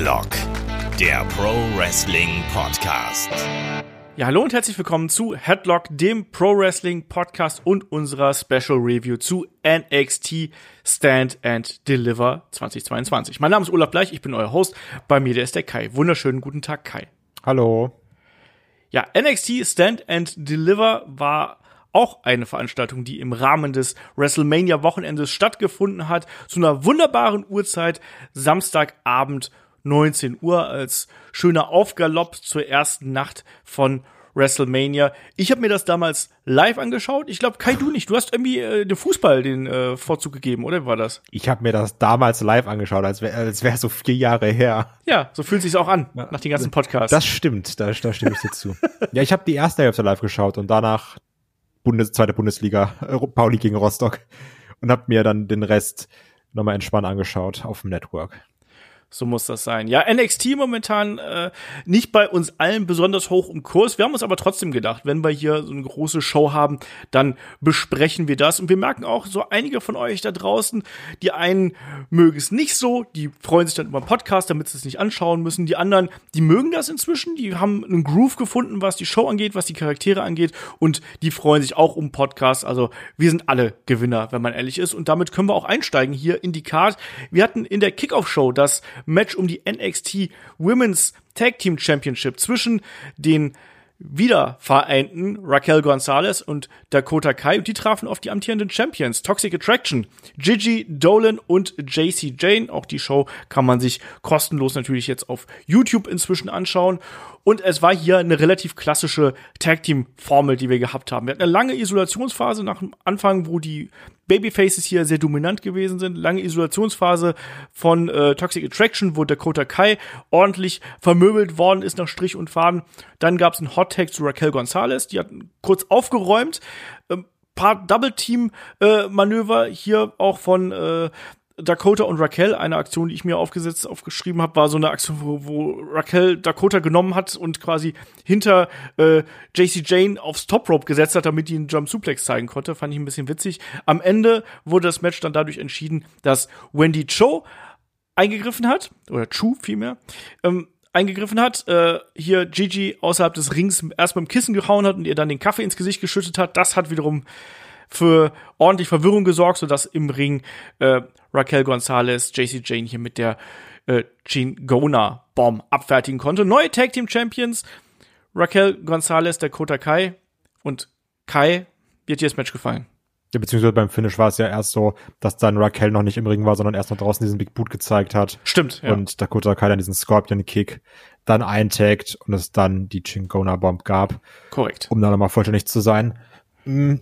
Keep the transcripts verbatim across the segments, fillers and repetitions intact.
Headlock, der Pro Wrestling Podcast. Ja, hallo und herzlich willkommen zu Headlock, dem Pro Wrestling Podcast und unserer Special Review zu N X T Stand and Deliver zweitausendzweiundzwanzig. Mein Name ist Olaf Bleich, ich bin euer Host. Bei mir, der ist der Kai. Wunderschönen guten Tag, Kai. Hallo. Ja, N X T Stand and Deliver war auch eine Veranstaltung, die im Rahmen des WrestleMania-Wochenendes stattgefunden hat, zu einer wunderbaren Uhrzeit, Samstagabend neunzehn Uhr, als schöner Aufgalopp zur ersten Nacht von WrestleMania. Ich habe mir das damals live angeschaut. Ich glaube, Kai, du nicht. Du hast irgendwie äh, dem Fußball den äh, Vorzug gegeben, oder wie war das? Ich habe mir das damals live angeschaut, als wäre als wär so vier Jahre her. Ja, so fühlt sich's auch an, ja, nach den ganzen Podcasts. Das stimmt, da, da stimme ich dir zu. Ja, ich habe die erste Hälfte live geschaut und danach Bundes, zweite Bundesliga, äh, Pauli gegen Rostock, und habe mir dann den Rest nochmal entspannt angeschaut auf dem Network. So muss das sein. Ja, N X T momentan äh, nicht bei uns allen besonders hoch im Kurs. Wir haben uns aber trotzdem gedacht, wenn wir hier so eine große Show haben, dann besprechen wir das. Und wir merken auch, so einige von euch da draußen, die einen mögen es nicht so, die freuen sich dann über den Podcast, damit sie es nicht anschauen müssen. Die anderen, die mögen das inzwischen, die haben einen Groove gefunden, was die Show angeht, was die Charaktere angeht, und die freuen sich auch um Podcasts. Also wir sind alle Gewinner, wenn man ehrlich ist. Und damit können wir auch einsteigen hier in die Card. Wir hatten in der Kickoff-Show das Match um die N X T Women's Tag Team Championship zwischen den wiedervereinten Raquel Gonzalez und Dakota Kai, und die trafen auf die amtierenden Champions Toxic Attraction, Gigi Dolan und J C Jane. Auch die Show kann man sich kostenlos natürlich jetzt auf YouTube inzwischen anschauen. Und es war hier eine relativ klassische Tag-Team-Formel, die wir gehabt haben. Wir hatten eine lange Isolationsphase nach dem Anfang, wo die Babyfaces hier sehr dominant gewesen sind. Lange Isolationsphase von äh, Toxic Attraction, wo Dakota Kai ordentlich vermöbelt worden ist nach Strich und Faden. Dann gab es einen Hot-Tag zu Raquel Gonzalez. Die hat kurz aufgeräumt. Ähm, paar Double-Team-Manöver hier auch von äh, Dakota und Raquel. Eine Aktion, die ich mir aufgesetzt, aufgeschrieben habe, war so eine Aktion, wo, wo Raquel Dakota genommen hat und quasi hinter äh, J C Jane aufs Top Rope gesetzt hat, damit die einen Jump Suplex zeigen konnte. Fand ich ein bisschen witzig. Am Ende wurde das Match dann dadurch entschieden, dass Wendy Cho eingegriffen hat, oder Chu vielmehr, ähm, eingegriffen hat, äh, hier Gigi außerhalb des Rings erst beim Kissen gehauen hat und ihr dann den Kaffee ins Gesicht geschüttet hat. Das hat wiederum für ordentlich Verwirrung gesorgt, sodass im Ring äh, Raquel Gonzalez J C Jane hier mit der äh, Chingona-Bomb abfertigen konnte. Neue Tag Team Champions, Raquel Gonzalez, Dakota Kai. Und Kai, wie hat dir das Match gefallen? Ja, beziehungsweise beim Finish war es ja erst so, dass dann Raquel noch nicht im Ring war, sondern erst noch draußen diesen Big Boot gezeigt hat. Stimmt, ja. Und Dakota Kai dann diesen Scorpion-Kick dann eintaggt und es dann die Chingona-Bomb gab. Korrekt. Um da nochmal vollständig zu sein. Hm.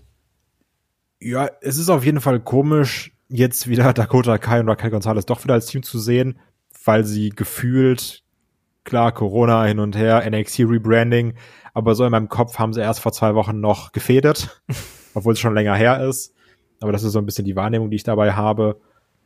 Ja, es ist auf jeden Fall komisch, jetzt wieder Dakota Kai und Raquel Gonzalez doch wieder als Team zu sehen, weil sie gefühlt, klar, Corona hin und her, N X T Rebranding, aber so in meinem Kopf haben sie erst vor zwei Wochen noch gefädet, obwohl es schon länger her ist. Aber das ist so ein bisschen die Wahrnehmung, die ich dabei habe.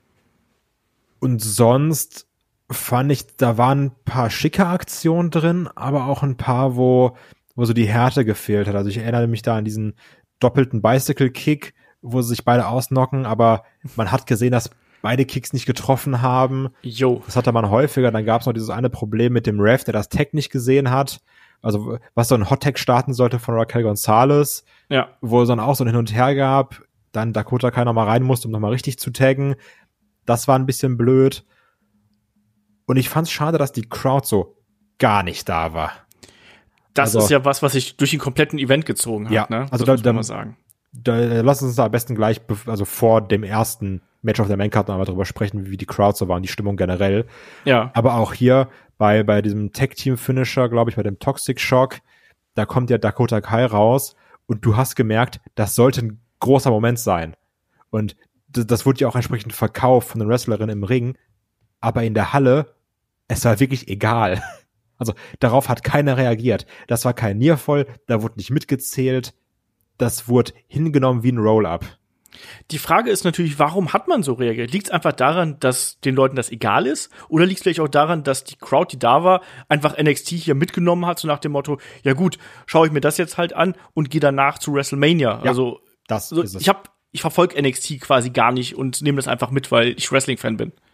Und sonst fand ich, da waren ein paar schicke Aktionen drin, aber auch ein paar, wo, wo so die Härte gefehlt hat. Also ich erinnere mich da an diesen doppelten Bicycle-Kick, wo sie sich beide ausnocken, aber man hat gesehen, dass beide Kicks nicht getroffen haben. Jo. Das hatte man häufiger. Dann gab es noch dieses eine Problem mit dem Ref, der das Tag nicht gesehen hat. Also was so ein Hot-Tag starten sollte von Raquel Gonzalez, ja, wo es dann auch so ein Hin und Her gab. Dann Dakota Kai noch mal rein musste, um noch mal richtig zu taggen. Das war ein bisschen blöd. Und ich fand's schade, dass die Crowd so gar nicht da war. Das also, ist ja was, was sich durch den kompletten Event gezogen hat, ja, ne? Also das da, muss man da, mal sagen. Da, lass uns da am besten gleich, also vor dem ersten Match auf der Maincard noch mal drüber sprechen, wie die Crowd so war und die Stimmung generell. Ja. Aber auch hier bei bei diesem Tag-Team-Finisher, glaube ich, bei dem Toxic Shock, da kommt ja Dakota Kai raus und du hast gemerkt, das sollte ein großer Moment sein. Und das, das wurde ja auch entsprechend verkauft von den Wrestlerinnen im Ring, aber in der Halle, es war wirklich egal. Also darauf hat keiner reagiert. Das war kein Nearfall, da wurde nicht mitgezählt. Das wurde hingenommen wie ein Roll-Up. Die Frage ist natürlich, warum hat man so reagiert? Liegt es einfach daran, dass den Leuten das egal ist? Oder liegt es vielleicht auch daran, dass die Crowd, die da war, einfach N X T hier mitgenommen hat, so nach dem Motto, ja gut, schaue ich mir das jetzt halt an und gehe danach zu WrestleMania. Ja, also das so, ist es. ich hab, ich verfolge N X T quasi gar nicht und nehme das einfach mit, weil ich Wrestling-Fan bin.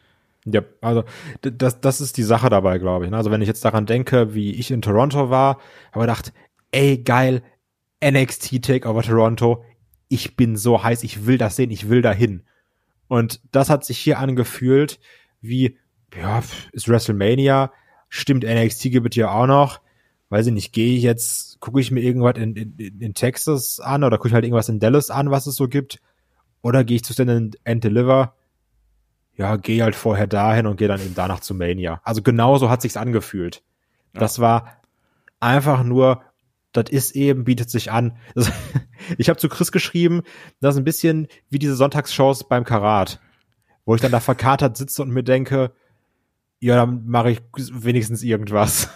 Ja, also das, das ist die Sache dabei, glaube ich. Also wenn ich jetzt daran denke, wie ich in Toronto war, habe ich gedacht, ey, geil, N X T Takeover Toronto, ich bin so heiß, ich will das sehen, ich will dahin. Und das hat sich hier angefühlt wie, ja, ist WrestleMania, stimmt, N X T gibt es ja auch noch, weiß ich nicht, gehe ich jetzt, gucke ich mir irgendwas in, in, in Texas an oder gucke ich halt irgendwas in Dallas an, was es so gibt, oder gehe ich zu Stand and Deliver, ja, gehe halt vorher dahin und gehe dann eben danach zu Mania. Also genauso hat sich's angefühlt. Ja. Das war einfach nur, das ist eben, bietet sich an. Das, ich habe zu Chris geschrieben, das ist ein bisschen wie diese Sonntagsshows beim Karat, wo ich dann da verkatert sitze und mir denke, ja, dann mache ich wenigstens irgendwas.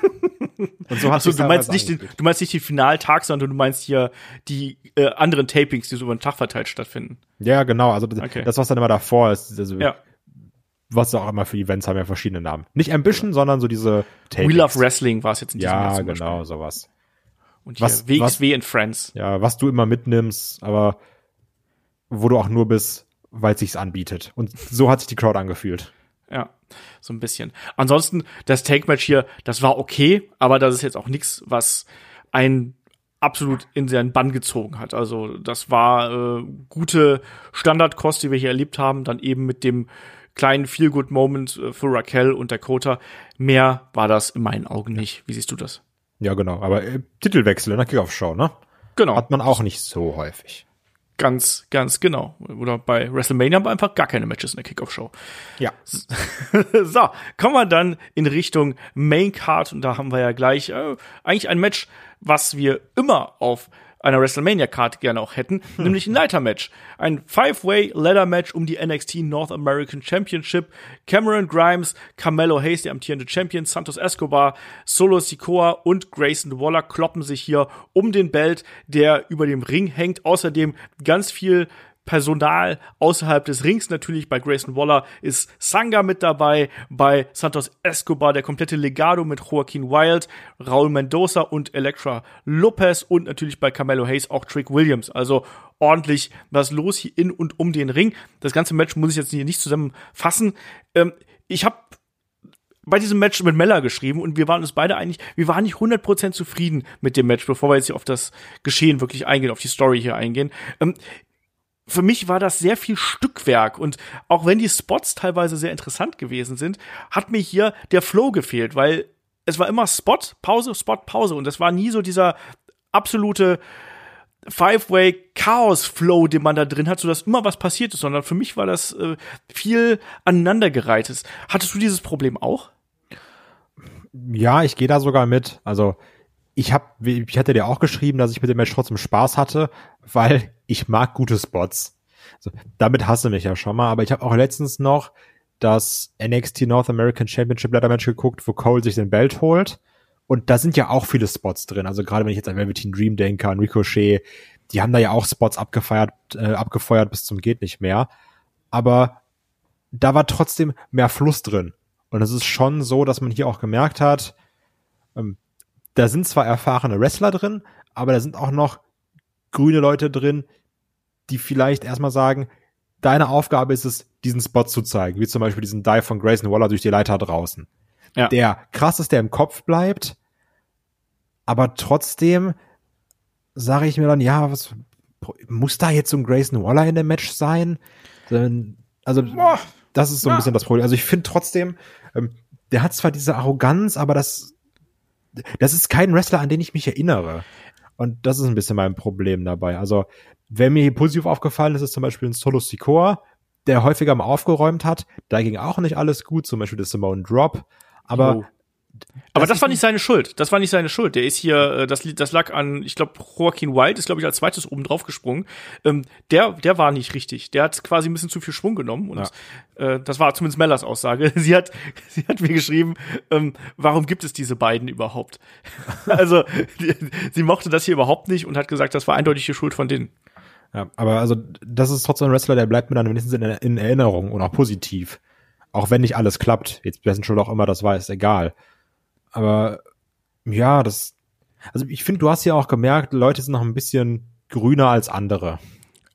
Und so Achso, du meinst nicht den, du meinst nicht den Finaltag, sondern du meinst hier die äh, anderen Tapings, die so über den Tag verteilt stattfinden. Ja, genau. Also okay. Das, was dann immer davor ist, also ja. Was auch immer für Events haben ja verschiedene Namen. Nicht Ambition, ja. sondern so diese Tapings. We Love Wrestling war es jetzt in diesem ja, Jahr zum genau, Beispiel. sowas. Und hier was, W X W and Friends. Ja, was du immer mitnimmst, aber wo du auch nur bist, weil es sich's anbietet. Und so hat sich die Crowd angefühlt. Ja, so ein bisschen. Ansonsten, das Take-Match hier, das war okay, aber das ist jetzt auch nichts, was einen absolut in seinen Bann gezogen hat. Also das war äh, gute Standardkost, die wir hier erlebt haben, dann eben mit dem kleinen Feel-Good-Moment äh, für Raquel und Dakota. Mehr war das in meinen Augen nicht. Wie siehst du das? Ja, genau. Aber äh, Titelwechsel in der Kickoff-Show, ne? Genau. Hat man auch nicht so häufig. Ganz, ganz genau. Oder bei WrestleMania haben wir einfach gar keine Matches in der Kickoff-Show. Ja. So, kommen wir dann in Richtung Main Card und da haben wir ja gleich äh, eigentlich ein Match, was wir immer auf einer WrestleMania-Card gerne auch hätten, hm. nämlich ein Leiter-Match. Ein Five-Way-Ladder-Match um die N X T North American Championship. Cameron Grimes, Carmelo Hayes, der amtierende Champion, Santos Escobar, Solo Sikoa und Grayson Waller kloppen sich hier um den Belt, der über dem Ring hängt. Außerdem ganz viel Personal außerhalb des Rings. Natürlich bei Grayson Waller ist Sanga mit dabei, bei Santos Escobar der komplette Legado mit Joaquin Wilde, Raul Mendoza und Elektra Lopez und natürlich bei Carmelo Hayes auch Trick Williams. Also ordentlich was los hier in und um den Ring. Das ganze Match muss ich jetzt hier nicht zusammenfassen. Ähm, ich habe bei diesem Match mit Mella geschrieben und wir waren uns beide einig, wir waren nicht hundert Prozent zufrieden mit dem Match, bevor wir jetzt hier auf das Geschehen wirklich eingehen, auf die Story hier eingehen. Ähm, Für mich war das sehr viel Stückwerk und auch wenn die Spots teilweise sehr interessant gewesen sind, hat mir hier der Flow gefehlt, weil es war immer Spot, Pause, Spot, Pause und es war nie so dieser absolute Five-Way-Chaos-Flow, den man da drin hat, sodass immer was passiert ist, sondern für mich war das äh, viel aneinandergereihtes. Hattest du dieses Problem auch? Ja, ich gehe da sogar mit. Also ich hab, ich hatte dir auch geschrieben, dass ich mit dem Match trotzdem Spaß hatte, weil ich mag gute Spots. Also, damit hasse mich ja schon mal, aber ich habe auch letztens noch das N X T North American Championship Ladder Match geguckt, wo Cole sich den Belt holt. Und da sind ja auch viele Spots drin. Also gerade wenn ich jetzt an Velveteen Dream denke, an Ricochet, die haben da ja auch Spots abgefeiert, äh, abgefeuert bis zum geht nicht mehr. Aber da war trotzdem mehr Fluss drin. Und es ist schon so, dass man hier auch gemerkt hat, ähm, da sind zwar erfahrene Wrestler drin, aber da sind auch noch grüne Leute drin, die vielleicht erstmal sagen, deine Aufgabe ist es, diesen Spot zu zeigen, wie zum Beispiel diesen Dive von Grayson Waller durch die Leiter draußen. Ja. Der krass ist, der im Kopf bleibt, aber trotzdem sage ich mir dann, ja, was muss da jetzt so ein Grayson Waller in dem Match sein? Also, das ist so ein ja. bisschen das Problem. Also ich finde trotzdem, ähm, der hat zwar diese Arroganz, aber das das ist kein Wrestler, an den ich mich erinnere. Und das ist ein bisschen mein Problem dabei. Also, wer mir hier positiv aufgefallen ist, ist zum Beispiel ein Solo Sikoa, der häufiger mal aufgeräumt hat. Da ging auch nicht alles gut, zum Beispiel der Simone Drop. Aber oh. Aber das, das war nicht seine Schuld. Das war nicht seine Schuld. Der ist hier, das, das lag an, ich glaube, Joaquin Wilde ist, glaube ich, als zweites oben drauf gesprungen. Ähm, der, der war nicht richtig. Der hat quasi ein bisschen zu viel Schwung genommen. Und ja. äh, das war zumindest Mellas Aussage. Sie hat, sie hat mir geschrieben, ähm, warum gibt es diese beiden überhaupt? Also, die, sie mochte das hier überhaupt nicht und hat gesagt, das war eindeutig die Schuld von denen. Ja, aber also, das ist trotzdem ein Wrestler, der bleibt mir dann wenigstens in, in Erinnerung und auch positiv. Auch wenn nicht alles klappt. Jetzt, wessen Schuld auch immer das war, ist egal. Aber ja, das, also ich finde, du hast ja auch gemerkt, Leute sind noch ein bisschen grüner als andere.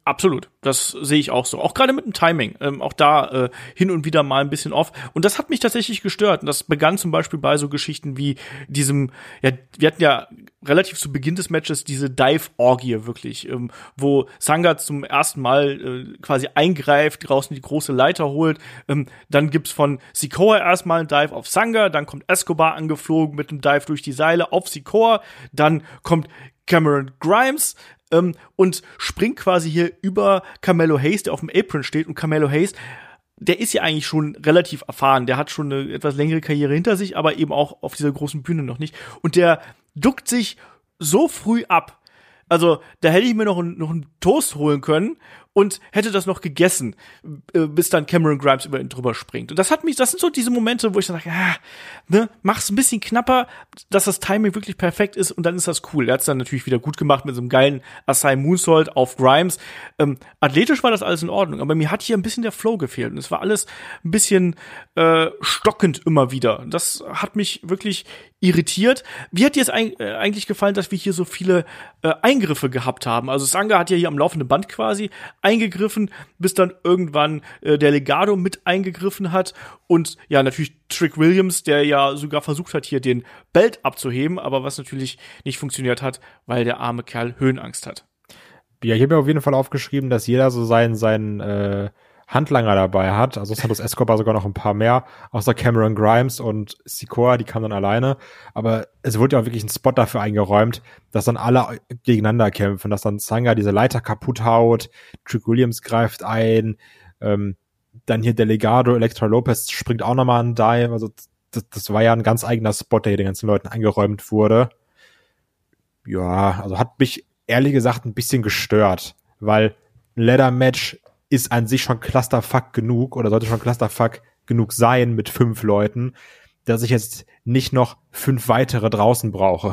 Absolut, das sehe ich auch so. Auch gerade mit dem Timing, ähm, auch da äh, hin und wieder mal ein bisschen off. Und das hat mich tatsächlich gestört. Und das begann zum Beispiel bei so Geschichten wie diesem, ja, wir hatten ja relativ zu Beginn des Matches diese Dive-Orgie wirklich, ähm, wo Sanga zum ersten Mal äh, quasi eingreift, draußen die große Leiter holt. Ähm, dann gibt's von Sikoa erstmal einen Dive auf Sanga, dann kommt Escobar angeflogen mit einem Dive durch die Seile auf Sikoa, dann kommt Cameron Grimes ähm, und springt quasi hier über Carmelo Hayes, der auf dem Apron steht. Und Carmelo Hayes, der ist ja eigentlich schon relativ erfahren. Der hat schon eine etwas längere Karriere hinter sich, aber eben auch auf dieser großen Bühne noch nicht. Und der duckt sich so früh ab. Also, da hätte ich mir noch, ein, noch einen Toast holen können und hätte das noch gegessen, bis dann Cameron Grimes über ihn drüber springt. Und das hat mich, das sind so diese Momente, wo ich dann sage, ja, ne, mach's ein bisschen knapper, dass das Timing wirklich perfekt ist und dann ist das cool. Er hat's dann natürlich wieder gut gemacht mit so einem geilen Asai Moonsault auf Grimes. Ähm, athletisch war das alles in Ordnung, aber mir hat hier ein bisschen der Flow gefehlt und es war alles ein bisschen äh, stockend immer wieder. Das hat mich wirklich irritiert. Wie hat dir es eigentlich gefallen, dass wir hier so viele äh, Eingriffe gehabt haben? Also Sanga hat ja hier am laufenden Band quasi eingegriffen, bis dann irgendwann äh, der Legado mit eingegriffen hat und ja, natürlich Trick Williams, der ja sogar versucht hat, hier den Belt abzuheben, aber was natürlich nicht funktioniert hat, weil der arme Kerl Höhenangst hat. Ja, ich habe mir auf jeden Fall aufgeschrieben, dass jeder so seinen, seinen äh, Handlanger dabei hat. Also Santos Escobar sogar noch ein paar mehr, außer Cameron Grimes und Sikoa, die kamen dann alleine. Aber es wurde ja auch wirklich ein Spot dafür eingeräumt, dass dann alle gegeneinander kämpfen, dass dann Sanga diese Leiter kaputt haut, Trick Williams greift ein, ähm, dann hier Delegado, Elektra Lopez springt auch nochmal einen Dive. Also das, das war ja ein ganz eigener Spot, der hier den ganzen Leuten eingeräumt wurde. Ja, also hat mich ehrlich gesagt ein bisschen gestört, weil ein Ladder-Match ist an sich schon Clusterfuck genug oder sollte schon Clusterfuck genug sein mit fünf Leuten, dass ich jetzt nicht noch fünf weitere draußen brauche.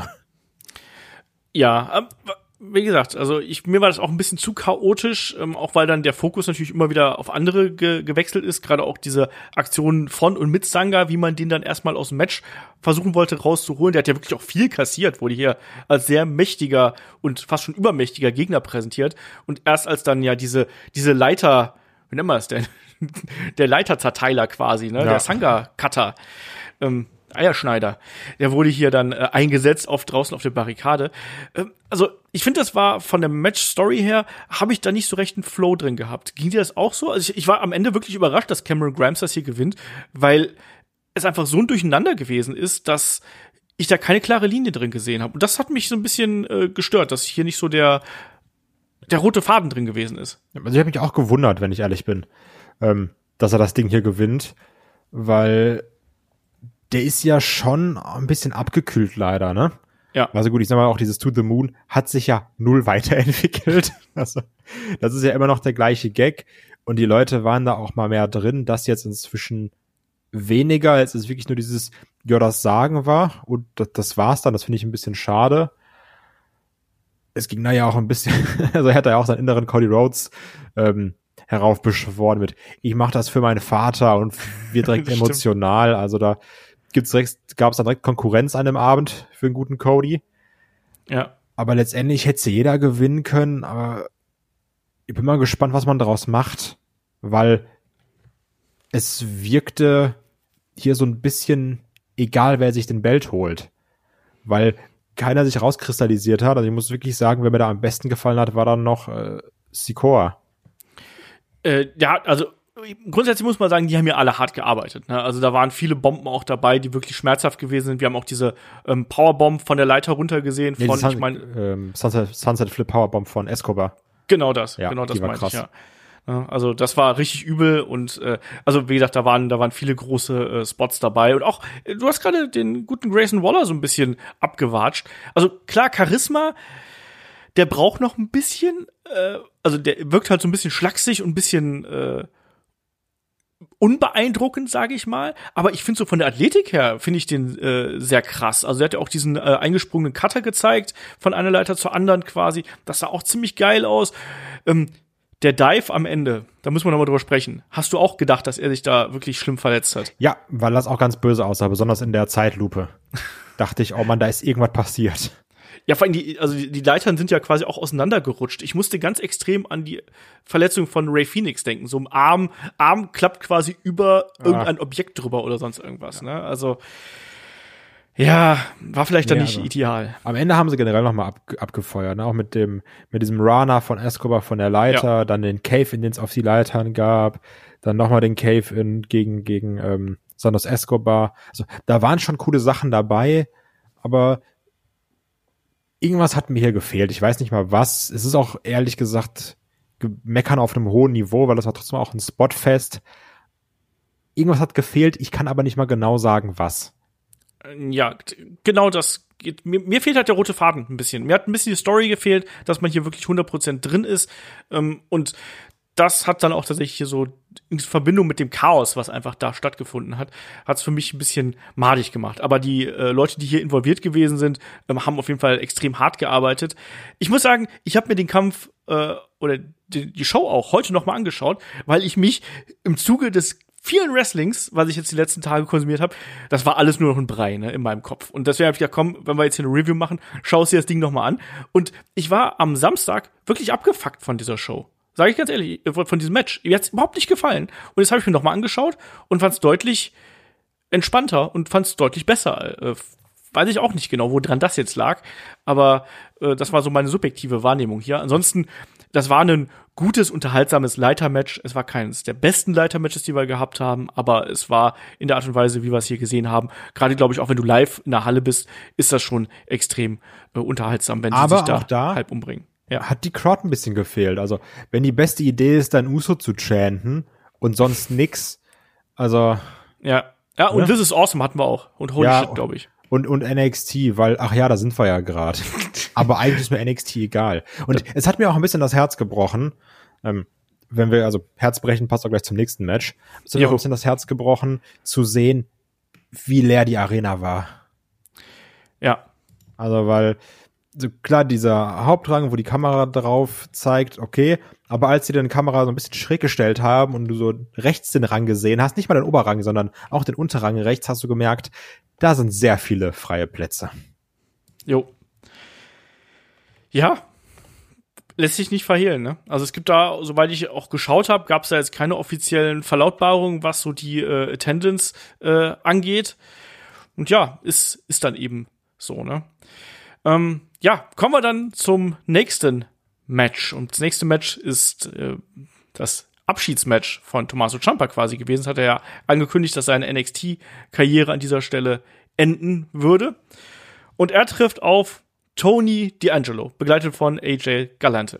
Ja, wie gesagt, also ich, mir war das auch ein bisschen zu chaotisch, ähm, auch weil dann der Fokus natürlich immer wieder auf andere ge- gewechselt ist, gerade auch diese Aktionen von und mit Sanga, wie man den dann erstmal aus dem Match versuchen wollte rauszuholen. Der hat ja wirklich auch viel kassiert, wurde hier als sehr mächtiger und fast schon übermächtiger Gegner präsentiert. Und erst als dann ja diese diese Leiter, wie nennt man das denn? Der Leiterzerteiler quasi, ne, ja. Der Sanga-Cutter, ähm, Eierschneider, der wurde hier dann äh, eingesetzt auf draußen auf der Barrikade. Ähm, also ich finde, das war von der Match-Story her, habe ich da nicht so recht einen Flow drin gehabt. Ging dir das auch so? Also ich, ich war am Ende wirklich überrascht, dass Cameron Grimes das hier gewinnt, weil es einfach so ein Durcheinander gewesen ist, dass ich da keine klare Linie drin gesehen habe. Und das hat mich so ein bisschen äh, gestört, dass hier nicht so der der rote Faden drin gewesen ist. Also ich habe mich auch gewundert, wenn ich ehrlich bin, ähm, dass er das Ding hier gewinnt, weil der ist ja schon ein bisschen abgekühlt leider, ne? Ja. Also gut, ich sag mal, auch dieses To the Moon hat sich ja null weiterentwickelt. Also, das ist ja immer noch der gleiche Gag. Und die Leute waren da auch mal mehr drin. Das jetzt inzwischen weniger. Jetzt ist wirklich nur dieses, ja, das Sagen war. Und das, das war's dann. Das finde ich ein bisschen schade. Es ging da ja auch ein bisschen, also er hat da ja auch seinen inneren Cody Rhodes ähm, heraufbeschworen mit, ich mache das für meinen Vater und wir direkt emotional. Also da gibt's direkt, gab es dann direkt Konkurrenz an dem Abend für einen guten Cody. Ja. Aber letztendlich hätte jeder gewinnen können, aber ich bin mal gespannt, was man daraus macht, weil es wirkte hier so ein bisschen egal, wer sich den Belt holt, weil keiner sich rauskristallisiert hat. Also ich muss wirklich sagen, wer mir da am besten gefallen hat, war dann noch äh, Sikoa. Äh, ja, also grundsätzlich muss man sagen, die haben ja alle hart gearbeitet. Ne? Also da waren viele Bomben auch dabei, die wirklich schmerzhaft gewesen sind. Wir haben auch diese ähm, Powerbomb von der Leiter runter gesehen. Von, nee, Sun- ich mein, ähm, Sunset, Sunset Flip Powerbomb von Escobar. Genau das, ja, genau das meine ich, ja. Also das war richtig übel und äh, also wie gesagt, da waren da waren viele große äh, Spots dabei und auch äh, du hast gerade den guten Grayson Waller so ein bisschen abgewatscht. Also klar, Charisma, der braucht noch ein bisschen, äh, also der wirkt halt so ein bisschen schlaksig und ein bisschen äh, unbeeindruckend, sage ich mal. Aber ich finde so von der Athletik her, finde ich den äh, sehr krass. Also er hat ja auch diesen äh, eingesprungenen Cutter gezeigt, von einer Leiter zur anderen quasi. Das sah auch ziemlich geil aus. Ähm, Der Dive am Ende, da müssen wir noch mal drüber sprechen. Hast du auch gedacht, dass er sich da wirklich schlimm verletzt hat? Ja, weil das auch ganz böse aussah, besonders in der Zeitlupe. Dachte ich, oh Mann, da ist irgendwas passiert. Ja, vor allem die, also die, die Leitern sind ja quasi auch auseinandergerutscht. Ich musste ganz extrem an die Verletzung von Ray Phoenix denken. So ein Arm, Arm klappt quasi über ah. irgendein Objekt drüber oder sonst irgendwas, ja. ne? Also, ja, war vielleicht dann nee, nicht also, ideal. Am Ende haben sie generell nochmal ab, abgefeuert, ne? Auch mit dem, mit diesem Rana von Escobar von der Leiter, ja. dann den Cave, in den es auf die Leitern gab, dann nochmal den Cave in, gegen, gegen, ähm, Santos Escobar. Also, da waren schon coole Sachen dabei, aber irgendwas hat mir hier gefehlt. Ich weiß nicht mal was. Es ist auch ehrlich gesagt meckern auf einem hohen Niveau, weil das war trotzdem auch ein Spotfest. Irgendwas hat gefehlt. Ich kann aber nicht mal genau sagen, was. Ja, genau das. Mir, mir fehlt halt der rote Faden ein bisschen. Mir hat ein bisschen die Story gefehlt, dass man hier wirklich hundert Prozent drin ist. Und das hat dann auch tatsächlich hier so in Verbindung mit dem Chaos, was einfach da stattgefunden hat, hat es für mich ein bisschen madig gemacht. Aber die äh, Leute, die hier involviert gewesen sind, ähm, haben auf jeden Fall extrem hart gearbeitet. Ich muss sagen, ich habe mir den Kampf äh, oder die, die Show auch heute noch mal angeschaut, weil ich mich im Zuge des vielen Wrestlings, was ich jetzt die letzten Tage konsumiert habe, das war alles nur noch ein Brei, ne, in meinem Kopf. Und deswegen habe ich gedacht, komm, wenn wir jetzt hier eine Review machen, schau dir das Ding noch mal an. Und ich war am Samstag wirklich abgefuckt von dieser Show. Sage ich ganz ehrlich, von diesem Match. Mir hat's überhaupt nicht gefallen. Und jetzt habe ich mir noch mal angeschaut und fand es deutlich entspannter und fand es deutlich besser. Äh, weiß ich auch nicht genau, woran das jetzt lag. Aber äh, das war so meine subjektive Wahrnehmung hier. Ansonsten, das war ein gutes, unterhaltsames Leitermatch. Es war keines der besten Leitermatches, die wir gehabt haben. Aber es war in der Art und Weise, wie wir es hier gesehen haben. Gerade, glaube ich, auch wenn du live in der Halle bist, ist das schon extrem äh, unterhaltsam, wenn sie sich da, da halb umbringen. Ja. Hat die Crowd ein bisschen gefehlt. Also, wenn die beste Idee ist, dann Uso zu chanten und sonst nix, also. Ja, ja, und ne? This is Awesome hatten wir auch. Und Holy ja, Shit, glaube ich. Und, und N X T, weil, ach ja, da sind wir ja gerade. Aber eigentlich ist mir N X T egal. Und es hat mir auch ein bisschen das Herz gebrochen, ähm, wenn wir, also Herzbrechen passt auch gleich zum nächsten Match. Es hat mir auch ein bisschen das Herz gebrochen, zu sehen, wie leer die Arena war. Ja. Also, weil, so klar, dieser Hauptrang, wo die Kamera drauf zeigt, okay, aber als sie den Kamera so ein bisschen schräg gestellt haben und du so rechts den Rang gesehen hast, nicht mal den Oberrang, sondern auch den Unterrang rechts, hast du gemerkt, da sind sehr viele freie Plätze. Jo. Ja, lässt sich nicht verhehlen, ne? Also es gibt da, soweit ich auch geschaut habe, gab es da jetzt keine offiziellen Verlautbarungen, was so die äh, Attendance äh, angeht. Und ja, ist, ist dann eben so, ne? Ähm, ja, kommen wir dann zum nächsten Match. Und das nächste Match ist äh, das Abschiedsmatch von Tommaso Ciampa quasi gewesen. Das hat er ja angekündigt, dass seine N X T-Karriere an dieser Stelle enden würde. Und er trifft auf Tony D'Angelo, begleitet von A J Galante.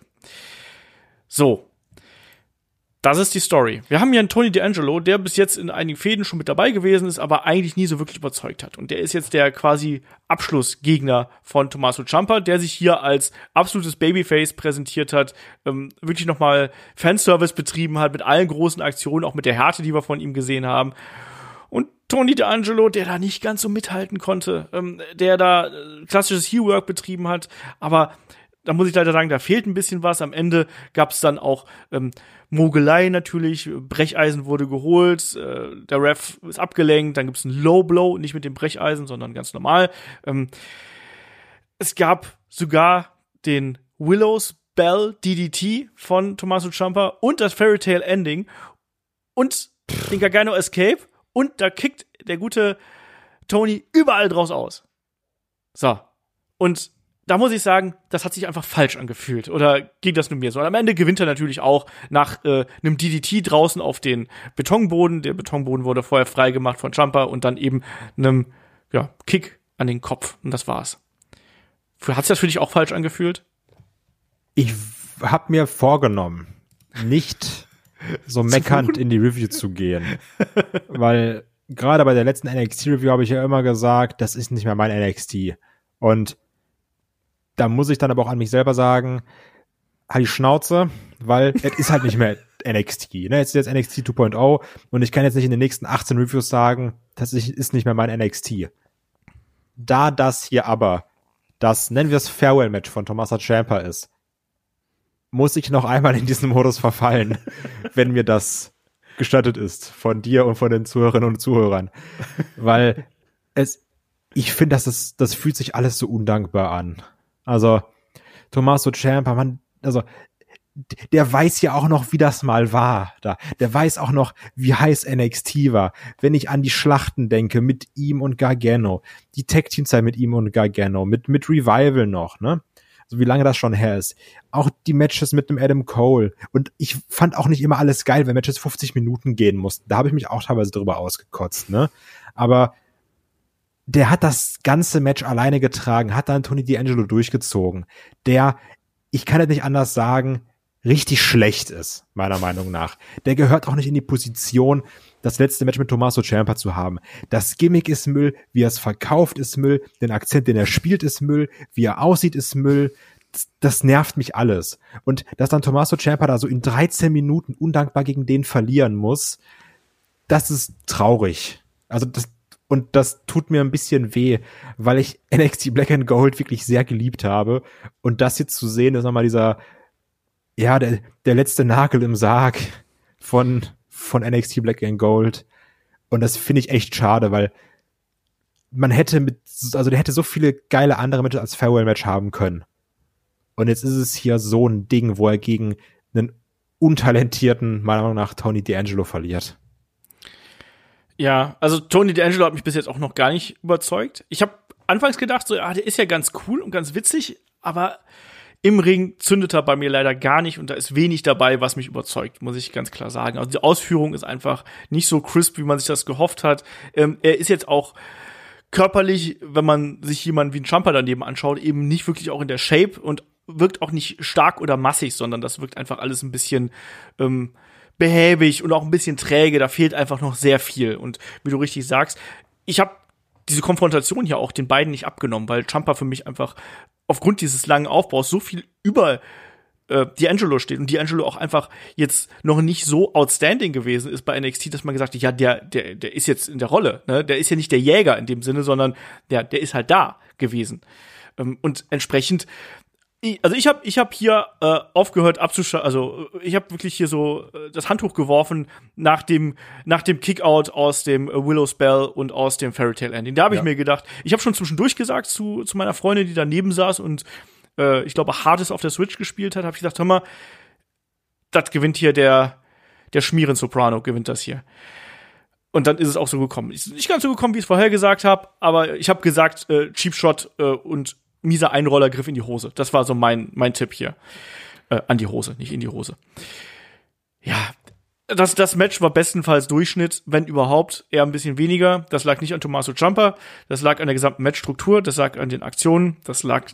So. Das ist die Story. Wir haben hier einen Tony D'Angelo, der bis jetzt in einigen Fäden schon mit dabei gewesen ist, aber eigentlich nie so wirklich überzeugt hat. Und der ist jetzt der quasi Abschlussgegner von Tommaso Ciampa, der sich hier als absolutes Babyface präsentiert hat, ähm, wirklich nochmal Fanservice betrieben hat mit allen großen Aktionen, auch mit der Härte, die wir von ihm gesehen haben. Und Tony D'Angelo, der da nicht ganz so mithalten konnte, ähm, der da äh, klassisches Heel-Work betrieben hat, aber da muss ich leider sagen, da fehlt ein bisschen was. Am Ende gab es dann auch ähm, Mogelei natürlich, Brecheisen wurde geholt, äh, der Ref ist abgelenkt, dann gibt es einen Low Blow, nicht mit dem Brecheisen, sondern ganz normal. Ähm, es gab sogar den Willows Bell D D T von Tommaso Ciampa und das Fairy Tale Ending und den Gargano Escape und da kickt der gute Tony überall draus aus. So, und da muss ich sagen, das hat sich einfach falsch angefühlt. Oder ging das nur mir so? Und am Ende gewinnt er natürlich auch nach äh, einem D D T draußen auf den Betonboden. Der Betonboden wurde vorher freigemacht von Ciampa und dann eben einem ja, Kick an den Kopf. Und das war's. Hat sich das für dich auch falsch angefühlt? Ich habe mir vorgenommen, nicht so meckernd in die Review zu gehen. Weil gerade bei der letzten N X T-Review habe ich ja immer gesagt, das ist nicht mehr mein N X T. Und da muss ich dann aber auch an mich selber sagen, halt die Schnauze, weil es ist halt nicht mehr N X T. Ne? Jetzt ist jetzt N X T zwei Punkt null und ich kann jetzt nicht in den nächsten achtzehn Reviews sagen, das ist nicht mehr mein N X T. Da das hier aber das, nennen wir es Farewell-Match von Tommaso Ciampa ist, muss ich noch einmal in diesen Modus verfallen, wenn mir das gestattet ist von dir und von den Zuhörerinnen und Zuhörern. Weil es, ich finde, das ist, das fühlt sich alles so undankbar an. Also, Tommaso Ciampa, man, also, der weiß ja auch noch, wie das mal war. Da, der weiß auch noch, wie heiß N X T war. Wenn ich an die Schlachten denke, mit ihm und Gargano, die Tag-Team-Zeit mit ihm und Gargano, mit, mit Revival noch, ne? So wie lange das schon her ist. Auch die Matches mit dem Adam Cole. Und ich fand auch nicht immer alles geil, wenn Matches fünfzig Minuten gehen mussten. Da habe ich mich auch teilweise drüber ausgekotzt, ne? Aber der hat das ganze Match alleine getragen, hat dann Tony D'Angelo durchgezogen. Der, ich kann es nicht anders sagen, richtig schlecht ist, meiner Meinung nach. Der gehört auch nicht in die Position, das letzte Match mit Tommaso Ciampa zu haben. Das Gimmick ist Müll, wie er es verkauft ist Müll, den Akzent, den er spielt, ist Müll, wie er aussieht, ist Müll. Das, das nervt mich alles. Und dass dann Tommaso Ciampa da so in dreizehn Minuten undankbar gegen den verlieren muss, das ist traurig. Also das, und das tut mir ein bisschen weh, weil ich N X T Black and Gold wirklich sehr geliebt habe. Und das jetzt zu sehen, ist nochmal dieser Ja, der, der letzte Nagel im Sarg von, von N X T Black and Gold. Und das finde ich echt schade, weil man hätte mit, also der hätte so viele geile andere Matches als Farewell-Match haben können. Und jetzt ist es hier so ein Ding, wo er gegen einen untalentierten, meiner Meinung nach, Tony D'Angelo verliert. Ja, also Tony D'Angelo hat mich bis jetzt auch noch gar nicht überzeugt. Ich habe anfangs gedacht, so, ja, der ist ja ganz cool und ganz witzig, aber im Ring zündet er bei mir leider gar nicht und da ist wenig dabei, was mich überzeugt, muss ich ganz klar sagen. Also die Ausführung ist einfach nicht so crisp, wie man sich das gehofft hat. Ähm, er ist jetzt auch körperlich, wenn man sich jemanden wie einen Ciampa daneben anschaut, eben nicht wirklich auch in der Shape und wirkt auch nicht stark oder massig, sondern das wirkt einfach alles ein bisschen ähm, behäbig und auch ein bisschen träge. Da fehlt einfach noch sehr viel. Und wie du richtig sagst, ich habe diese Konfrontation hier auch den beiden nicht abgenommen, weil Ciampa für mich einfach aufgrund dieses langen Aufbaus so viel über äh, D'Angelo steht und D'Angelo auch einfach jetzt noch nicht so outstanding gewesen ist bei N X T, dass man gesagt hat, ja, der der der ist jetzt in der Rolle, ne? Der ist ja nicht der Jäger in dem Sinne, sondern der der ist halt da gewesen. Ähm, und entsprechend Also ich habe ich hab hier äh, aufgehört abzuschalten, also ich habe wirklich hier so äh, das Handtuch geworfen nach dem nach dem Kickout aus dem äh, Willow's Bell und aus dem Fairy Tale Ending. Da habe ich Ja. mir gedacht, ich habe schon zwischendurch gesagt zu zu meiner Freundin, die daneben saß und äh, ich glaube Hades auf der Switch gespielt hat, habe ich gedacht, hör mal, das gewinnt hier der der Schmieren Soprano gewinnt das hier. Und dann ist es auch so gekommen. Ist nicht ganz so gekommen, wie ich es vorher gesagt habe, aber ich habe gesagt, äh, Cheap Shot äh, und mieser Einrollergriff in die Hose. Das war so mein mein Tipp hier. Äh, an die Hose, nicht in die Hose. Ja, das, das Match war bestenfalls Durchschnitt, wenn überhaupt, eher ein bisschen weniger. Das lag nicht an Tommaso Ciampa, das lag an der gesamten Matchstruktur, das lag an den Aktionen, das lag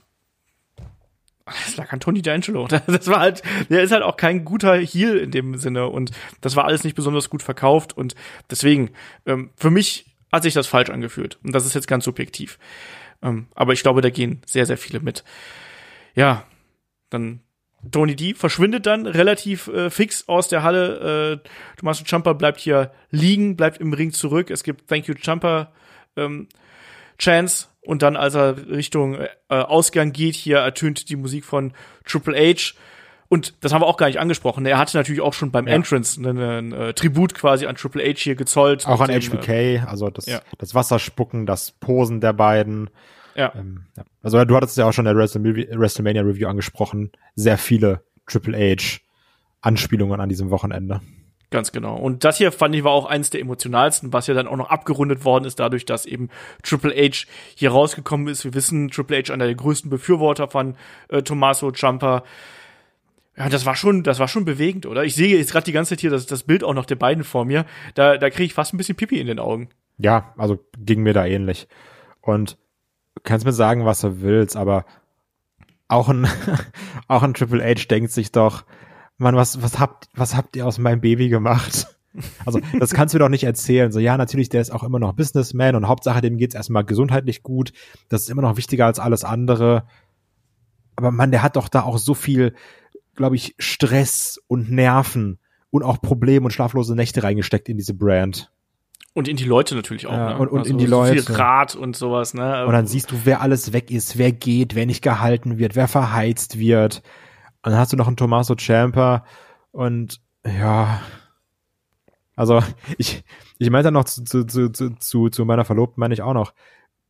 das lag an Tony D'Angelo. Das war halt, der ist halt auch kein guter Heel in dem Sinne und das war alles nicht besonders gut verkauft und deswegen, ähm, für mich hat sich das falsch angefühlt und das ist jetzt ganz subjektiv. Um, aber ich glaube, da gehen sehr, sehr viele mit. Ja, dann Tony D verschwindet dann relativ äh, fix aus der Halle. Äh, Tommaso Ciampa bleibt hier liegen, bleibt im Ring zurück. Es gibt Thank you Ciampa ähm, Chance und dann, als er Richtung äh, Ausgang geht, hier ertönt die Musik von Triple H. Und das haben wir auch gar nicht angesprochen. Er hatte natürlich auch schon beim ja. Entrance einen, einen äh, Tribut quasi an Triple H hier gezollt. Auch an dem, H B K, also das, ja. das Wasserspucken, das Posen der beiden. Ja. Ähm, ja. Also du hattest ja auch schon in der WrestleMania Review angesprochen, sehr viele Triple H Anspielungen an diesem Wochenende. Ganz genau. Und das hier fand ich war auch eines der emotionalsten, was ja dann auch noch abgerundet worden ist, dadurch, dass eben Triple H hier rausgekommen ist. Wir wissen, Triple H einer der größten Befürworter von äh, Tommaso Ciampa. Ja, das war schon, das war schon bewegend, oder? Ich sehe jetzt gerade die ganze Zeit hier das, das Bild auch noch der beiden vor mir. Da, da kriege ich fast ein bisschen Pipi in den Augen. Ja, also ging mir da ähnlich. Und du kannst mir sagen, was du willst, aber auch ein, auch ein Triple H denkt sich doch, Mann, was, was habt, was habt ihr aus meinem Baby gemacht? Also, das kannst du mir doch nicht erzählen. So, ja, natürlich, der ist auch immer noch Businessman und Hauptsache, dem geht's erstmal gesundheitlich gut. Das ist immer noch wichtiger als alles andere. Aber Mann, der hat doch da auch so viel, glaube ich, Stress und Nerven und auch Probleme und schlaflose Nächte reingesteckt in diese Brand. Und in die Leute natürlich auch, ja, ne? Und, und also in die so Leute. Viel Rat und sowas, ne? Und dann siehst du, wer alles weg ist, wer geht, wer nicht gehalten wird, wer verheizt wird. Und dann hast du noch einen Tommaso Ciampa und ja, also ich ich meinte noch zu, zu, zu, zu, zu meiner Verlobten, meine ich auch noch,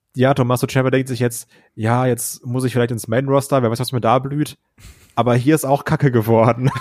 ja, Tommaso Ciampa denkt sich jetzt, ja, jetzt muss ich vielleicht ins Main-Roster, wer weiß, was mir da blüht. Aber hier ist auch Kacke geworden.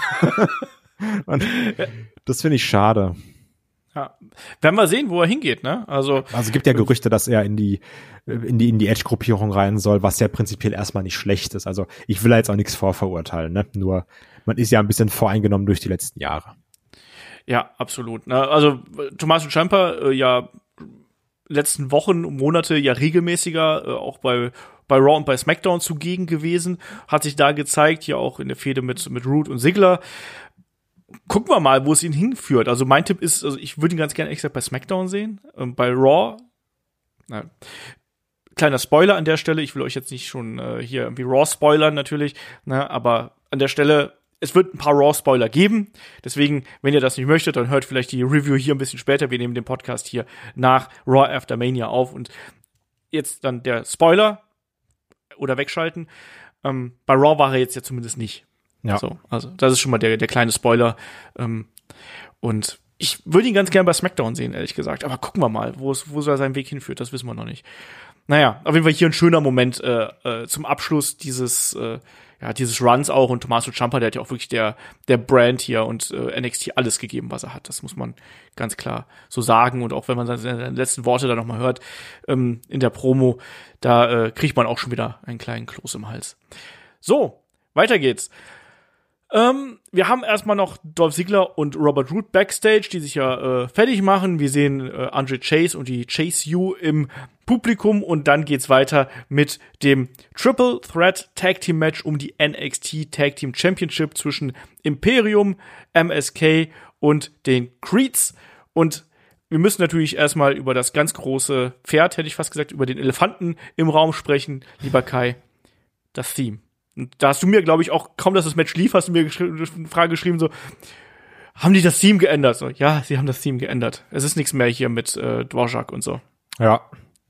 Und das finde ich schade. Ja. Werden wir sehen, wo er hingeht, ne? Also, also es gibt ja Gerüchte, dass er in die in die in die Edge-Gruppierung rein soll, was ja prinzipiell erstmal nicht schlecht ist. Also ich will da jetzt auch nichts vorverurteilen, ne? Nur man ist ja ein bisschen voreingenommen durch die letzten Jahre. Ja, absolut. Ne? Also Tommaso Ciampa äh, ja letzten Wochen, Monate ja regelmäßiger äh, auch bei bei Raw und bei SmackDown zugegen gewesen, hat sich da gezeigt, ja auch in der Fehde mit mit Roode und Ziggler. Gucken wir mal, wo es ihn hinführt. Also mein Tipp ist, also ich würde ihn ganz gerne extra bei SmackDown sehen. Ähm, bei Raw, na, kleiner Spoiler an der Stelle, ich will euch jetzt nicht schon äh, hier irgendwie Raw spoilern natürlich, ne, aber an der Stelle, es wird ein paar Raw-Spoiler geben. Deswegen, wenn ihr das nicht möchtet, dann hört vielleicht die Review hier ein bisschen später. Wir nehmen den Podcast hier nach Raw After Mania auf. Und jetzt dann der Spoiler oder wegschalten. Ähm, bei Raw war er jetzt ja zumindest nicht. Ja. So, also das ist schon mal der, der kleine Spoiler. Ähm, und ich würde ihn ganz gerne bei SmackDown sehen, ehrlich gesagt. Aber gucken wir mal, wo es, wo er seinen Weg hinführt. Das wissen wir noch nicht. Naja, auf jeden Fall hier ein schöner Moment äh, äh, zum Abschluss dieses äh, ja dieses Runs auch. Und Tommaso Ciampa, der hat ja auch wirklich der der Brand hier und äh, N X T alles gegeben, was er hat. Das muss man ganz klar so sagen. Und auch wenn man seine letzten Worte da nochmal hört ähm, in der Promo, da äh, kriegt man auch schon wieder einen kleinen Kloß im Hals. So, weiter geht's. Ähm, wir haben erstmal noch Dolph Ziggler und Robert Roode backstage, die sich ja äh, fertig machen. Wir sehen äh, Andre Chase und die Chase U im Publikum und dann geht's weiter mit dem Triple Threat Tag Team Match um die N X T Tag Team Championship zwischen Imperium, M S K und den Creeds. Und wir müssen natürlich erstmal über das ganz große Pferd, hätte ich fast gesagt, über den Elefanten im Raum sprechen, lieber Kai, das Theme. Und da hast du mir, glaube ich, auch kaum, dass das Match lief, hast du mir geschri- eine Frage geschrieben, so, haben die das Theme geändert? So, ja, sie haben das Theme geändert. Es ist nichts mehr hier mit äh, Dvorak und so. Ja.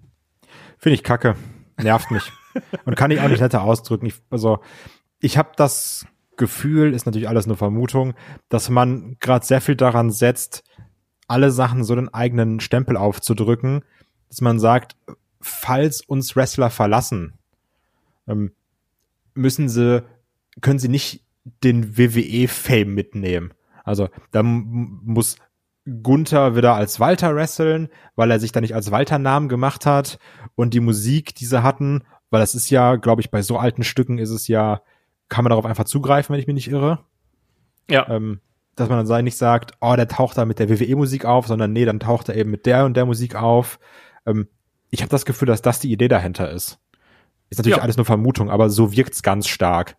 Finde ich kacke. Nervt mich. Und kann ich auch nicht netter ausdrücken. Ich, also, ich habe das Gefühl, ist natürlich alles nur Vermutung, dass man gerade sehr viel daran setzt, alle Sachen so den eigenen Stempel aufzudrücken, dass man sagt, falls uns Wrestler verlassen, ähm, müssen sie, können sie nicht den W W E-Fame mitnehmen. Also da m- muss Gunther wieder als Walter wresteln, weil er sich da nicht als Walter-Namen gemacht hat und die Musik, die sie hatten, weil das ist ja, glaube ich, bei so alten Stücken ist es ja, kann man darauf einfach zugreifen, wenn ich mich nicht irre. Ja. Ähm, dass man dann nicht sagt, oh, der taucht da mit der W W E-Musik auf, sondern nee, dann taucht er eben mit der und der Musik auf. Ähm, ich habe das Gefühl, dass das die Idee dahinter ist. Ist natürlich ja alles nur Vermutung, aber so wirkt's ganz stark.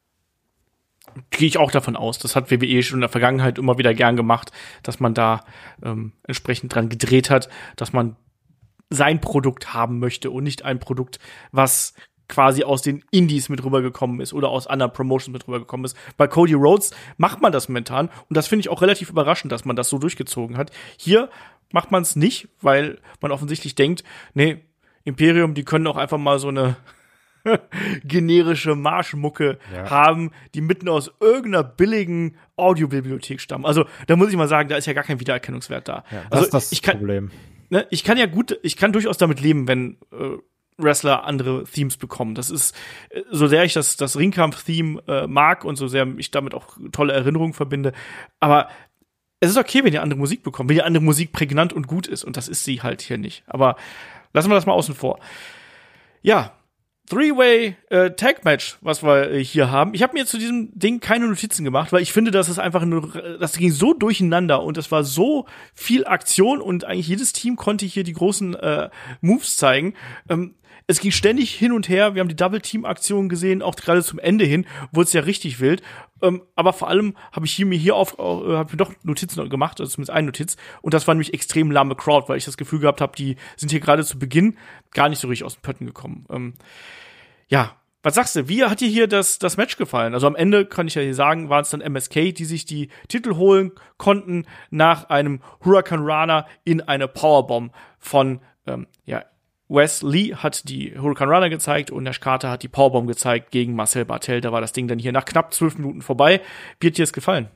Gehe ich auch davon aus. Das hat W W E schon in der Vergangenheit immer wieder gern gemacht, dass man da ähm, entsprechend dran gedreht hat, dass man sein Produkt haben möchte und nicht ein Produkt, was quasi aus den Indies mit rübergekommen ist oder aus anderen Promotions mit rübergekommen ist. Bei Cody Rhodes macht man das momentan und das finde ich auch relativ überraschend, dass man das so durchgezogen hat. Hier macht man es nicht, weil man offensichtlich denkt, nee, Imperium, die können auch einfach mal so eine generische Marschmucke ja. haben, die mitten aus irgendeiner billigen Audiobibliothek stammen. Also da muss ich mal sagen, da ist ja gar kein Wiedererkennungswert da. Ja, das also ist das ich kann, Problem. Ne, ich kann ja gut, ich kann durchaus damit leben, wenn äh, Wrestler andere Themes bekommen. Das ist, äh, so sehr ich das, das Ringkampf-Theme äh, mag und so sehr ich damit auch tolle Erinnerungen verbinde, aber es ist okay, wenn ihr andere Musik bekommt, wenn ihr andere Musik prägnant und gut ist und das ist sie halt hier nicht. Aber lassen wir das mal außen vor. Ja, Three-Way äh, Tag-Match, was wir äh, hier haben. Ich habe mir zu diesem Ding keine Notizen gemacht, weil ich finde, dass es einfach nur, das ging so durcheinander und es war so viel Aktion und eigentlich jedes Team konnte hier die großen äh, Moves zeigen. Ähm, es ging ständig hin und her. Wir haben die Double-Team-Aktion gesehen, auch gerade zum Ende hin wurde es ja richtig wild. Ähm, aber vor allem habe ich hier mir hier auf, äh, hab mir doch Notizen gemacht, also zumindest eine Notiz. Und das war nämlich extrem lahme Crowd, weil ich das Gefühl gehabt habe, die sind hier gerade zu Beginn gar nicht so richtig aus den Pötten gekommen. Ähm, ja, was sagst du? Wie hat dir hier das, das Match gefallen? Also am Ende kann ich ja hier sagen, waren es dann M S K, die sich die Titel holen konnten nach einem Hurricane Rana in eine Powerbomb von, ähm, ja, Wes Lee hat die Hurricane Runner gezeigt und Nash Carter hat die Powerbomb gezeigt gegen Marcel Barthel. Da war das Ding dann hier nach knapp zwölf Minuten vorbei. Wie hat dir das gefallen?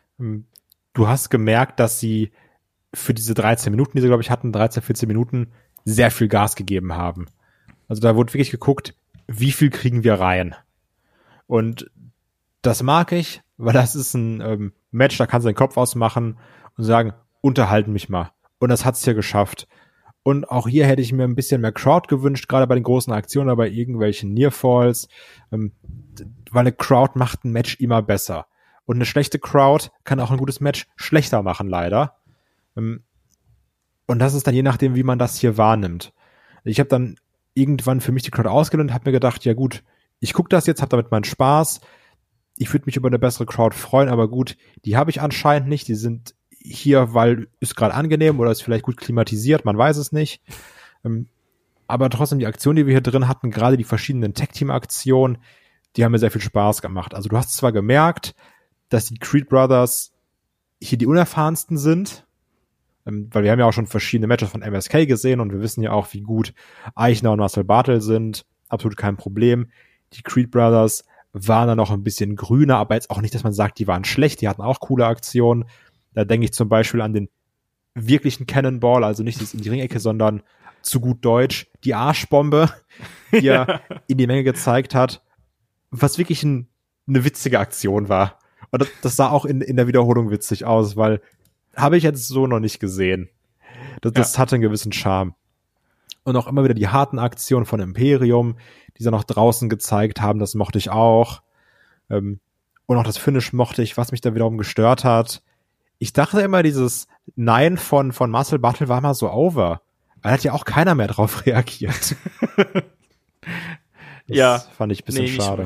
Du hast gemerkt, dass sie für diese dreizehn Minuten, die sie, glaube ich, hatten, dreizehn, vierzehn Minuten, sehr viel Gas gegeben haben. Also da wurde wirklich geguckt, wie viel kriegen wir rein. Und das mag ich, weil das ist ein ähm, Match, da kannst du den Kopf ausmachen und sagen, unterhalten mich mal. Und das hat's hier geschafft. Und auch hier hätte ich mir ein bisschen mehr Crowd gewünscht, gerade bei den großen Aktionen oder bei irgendwelchen Nearfalls, ähm, weil eine Crowd macht ein Match immer besser. Und eine schlechte Crowd kann auch ein gutes Match schlechter machen, leider. Ähm, und das ist dann je nachdem, wie man das hier wahrnimmt. Ich habe dann irgendwann für mich die Crowd ausgelöst und habe mir gedacht, ja gut, ich gucke das jetzt, habe damit meinen Spaß. Ich würde mich über eine bessere Crowd freuen, aber gut, die habe ich anscheinend nicht. Die sind hier, weil ist gerade angenehm oder ist vielleicht gut klimatisiert, man weiß es nicht. Ähm, aber trotzdem, die Aktionen, die wir hier drin hatten, gerade die verschiedenen Tag-Team-Aktionen, die haben mir sehr viel Spaß gemacht. Also du hast zwar gemerkt, dass die Creed Brothers hier die unerfahrensten sind, ähm, weil wir haben ja auch schon verschiedene Matches von M S K gesehen und wir wissen ja auch, wie gut Eichner und Marcel Bartel sind. Absolut kein Problem. Die Creed Brothers waren dann noch ein bisschen grüner, aber jetzt auch nicht, dass man sagt, die waren schlecht, die hatten auch coole Aktionen. Da denke ich zum Beispiel an den wirklichen Cannonball, also nicht das in die Ringecke, sondern zu gut Deutsch, die Arschbombe, die er in die Menge gezeigt hat, was wirklich ein, eine witzige Aktion war. Und das, das sah auch in, in der Wiederholung witzig aus, weil habe ich jetzt so noch nicht gesehen. Das, das ja. hatte einen gewissen Charme. Und auch immer wieder die harten Aktionen von Imperium, die sie noch draußen gezeigt haben, das mochte ich auch. Und auch das Finish mochte ich, was mich da wiederum gestört hat. Ich dachte immer, dieses Nein von, von Marcel Bartel war mal so over. Da hat ja auch keiner mehr drauf reagiert. Das ja, fand ich ein bisschen nee, schade.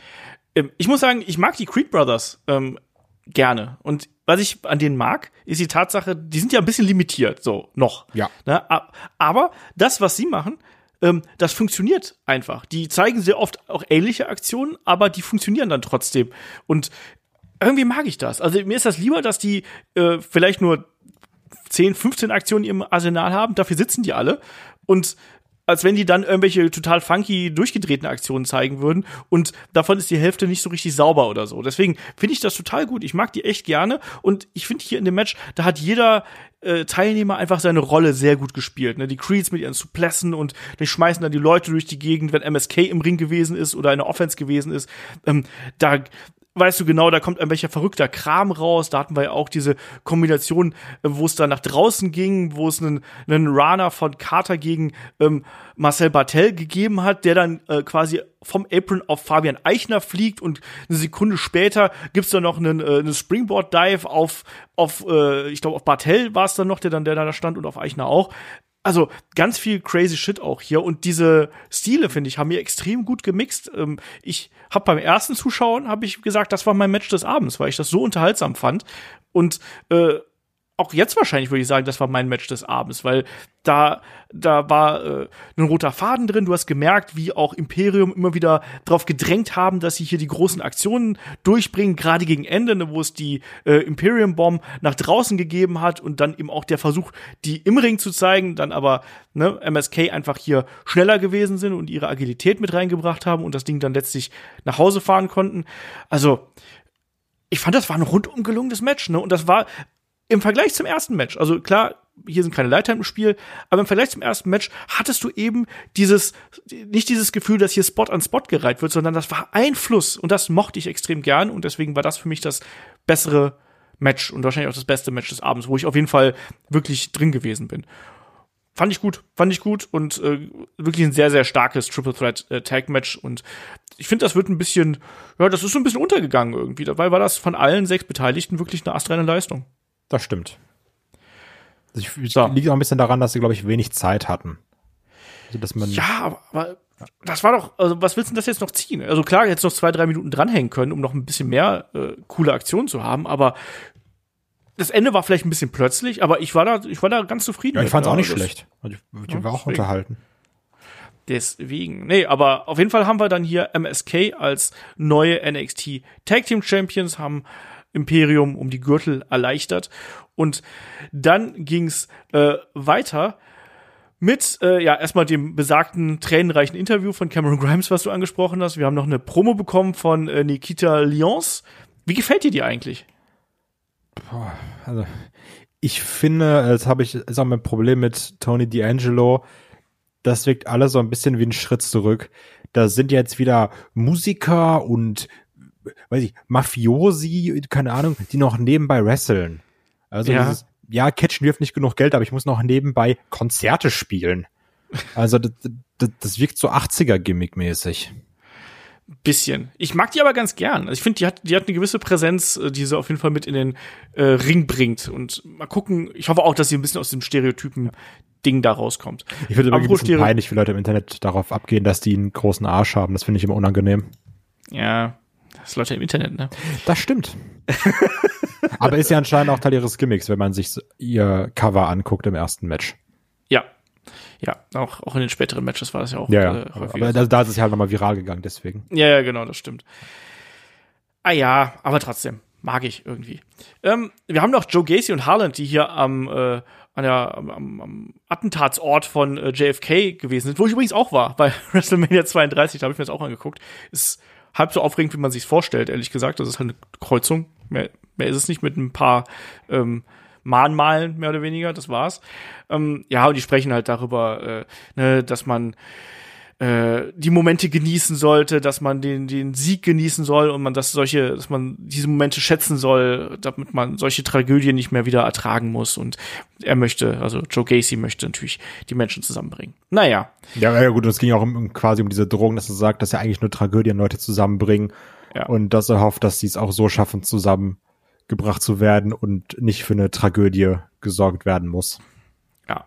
Ähm, ich muss sagen, ich mag die Creed Brothers ähm, gerne. Und was ich an denen mag, ist die Tatsache, die sind ja ein bisschen limitiert, so noch. Ja. Ne? Aber das, was sie machen, ähm, das funktioniert einfach. Die zeigen sehr oft auch ähnliche Aktionen, aber die funktionieren dann trotzdem. Und irgendwie mag ich das. Also mir ist das lieber, dass die äh, vielleicht nur zehn, fünfzehn Aktionen im Arsenal haben, dafür sitzen die alle. Und als wenn die dann irgendwelche total funky, durchgedrehten Aktionen zeigen würden und davon ist die Hälfte nicht so richtig sauber oder so. Deswegen finde ich das total gut. Ich mag die echt gerne und ich finde hier in dem Match, da hat jeder äh, Teilnehmer einfach seine Rolle sehr gut gespielt. Ne? Die Creeds mit ihren Suplessen und die schmeißen dann die Leute durch die Gegend, wenn M S K im Ring gewesen ist oder in der Offense gewesen ist. Ähm, da weißt du genau, da kommt irgendwelcher verrückter Kram raus. Da hatten wir ja auch diese Kombination, wo es dann nach draußen ging, wo es einen, einen Runner von Carter gegen ähm, Marcel Bartel gegeben hat, der dann äh, quasi vom Apron auf Fabian Eichner fliegt und eine Sekunde später gibt's dann noch einen, äh, einen Springboard-Dive auf, auf äh, ich glaube, auf Bartel war es dann noch, der dann der da stand und auf Eichner auch. Also ganz viel crazy Shit auch hier und diese Stile, finde ich, haben mir extrem gut gemixt. Ähm, ich habe beim ersten Zuschauen, habe ich gesagt, das war mein Match des Abends, weil ich das so unterhaltsam fand und äh, auch jetzt wahrscheinlich würde ich sagen, das war mein Match des Abends, weil da da war äh, ein roter Faden drin. Du hast gemerkt, wie auch Imperium immer wieder darauf gedrängt haben, dass sie hier die großen Aktionen durchbringen, gerade gegen Ende, ne, wo es die äh, Imperium Bomb nach draußen gegeben hat und dann eben auch der Versuch, die im Ring zu zeigen, dann aber ne, M S K einfach hier schneller gewesen sind und ihre Agilität mit reingebracht haben und das Ding dann letztlich nach Hause fahren konnten. Also ich fand, das war ein rundum gelungenes Match, ne? Und das war im Vergleich zum ersten Match, also klar, hier sind keine Leiter im Spiel, aber im Vergleich zum ersten Match hattest du eben dieses, nicht dieses Gefühl, dass hier Spot an Spot gereiht wird, sondern das war ein Fluss und das mochte ich extrem gern und deswegen war das für mich das bessere Match und wahrscheinlich auch das beste Match des Abends, wo ich auf jeden Fall wirklich drin gewesen bin. Fand ich gut, fand ich gut und äh, wirklich ein sehr, sehr starkes Triple Threat äh, Tag Match und ich finde, das wird ein bisschen, ja, das ist so ein bisschen untergegangen irgendwie, dabei war das von allen sechs Beteiligten wirklich eine astreine Leistung. Das stimmt. Das so. Liegt auch ein bisschen daran, dass sie, glaube ich, wenig Zeit hatten. Also, dass man ja, aber das war doch, also was willst du denn das jetzt noch ziehen? Also klar, jetzt noch zwei, drei Minuten dranhängen können, um noch ein bisschen mehr äh, coole Aktionen zu haben, aber das Ende war vielleicht ein bisschen plötzlich, aber ich war da, ich war da ganz zufrieden. Ja, ich fand es auch nicht das, schlecht. Also ich, ich ja, war auch deswegen. unterhalten. Deswegen. Nee, aber auf jeden Fall haben wir dann hier M S K als neue N X T Tag Team Champions, haben Imperium um die Gürtel erleichtert. Und dann ging's äh, weiter mit, äh, ja, erstmal dem besagten tränenreichen Interview von Cameron Grimes, was du angesprochen hast. Wir haben noch eine Promo bekommen von äh, Nikita Lyons. Wie gefällt dir die eigentlich? Boah, also, ich finde, das habe ich, ist auch mein Problem mit Tony D'Angelo. das wirkt alles so ein bisschen wie ein Schritt zurück. Da sind jetzt wieder Musiker und, weiß ich, Mafiosi, keine Ahnung, die noch nebenbei wresteln. Also Ja. dieses, ja, Catchen wirft nicht genug Geld, aber ich muss noch nebenbei Konzerte spielen. Also das, das, das wirkt so achtziger-Gimmick-mäßig. Bisschen. Ich mag die aber ganz gern. Also ich finde, die hat, die hat eine gewisse Präsenz, äh, die sie auf jeden Fall mit in den äh, Ring bringt. Und mal gucken, ich hoffe auch, dass sie ein bisschen aus dem Stereotypen-Ding da rauskommt. Ich finde immer ein Apropos bisschen Stereo- peinlich, wie Leute im Internet darauf abgehen, dass die einen großen Arsch haben. Das finde ich immer unangenehm. Ja, das ist Leute im Internet, ne? Das stimmt. Aber ist ja anscheinend auch Teil ihres Gimmicks, wenn man sich so ihr Cover anguckt im ersten Match. Ja. Ja, auch, auch in den späteren Matches war das ja auch Ja, ja. äh, Aber, häufiger. aber da, da ist es ja halt nochmal viral gegangen, deswegen. Ja, ja, genau, das stimmt. Ah ja, aber trotzdem, mag ich irgendwie. Ähm, wir haben noch Joe Gacy und Harland, die hier am, äh, an der, am, am, am Attentatsort von äh, J F K gewesen sind, wo ich übrigens auch war, bei WrestleMania zweiunddreißig, da habe ich mir das auch angeguckt. Ist halb so aufregend, wie man sich's vorstellt, ehrlich gesagt. Das ist halt eine Kreuzung. Mehr, mehr ist es nicht, mit ein paar ähm, Mahnmalen, mehr oder weniger, das war's. Ähm, ja, und die sprechen halt darüber, äh, ne, dass man äh, die Momente genießen sollte, dass man den den Sieg genießen soll und man das solche, dass man diese Momente schätzen soll, damit man solche Tragödien nicht mehr wieder ertragen muss. Und er möchte, also Joe Gacy möchte natürlich die Menschen zusammenbringen. Naja. Ja, ja gut, es ging auch um, quasi um diese Drohung, dass er sagt, dass er eigentlich nur Tragödien Leute zusammenbringen Ja. und dass er hofft, dass sie es auch so schaffen, zusammengebracht zu werden und nicht für eine Tragödie gesorgt werden muss. Ja.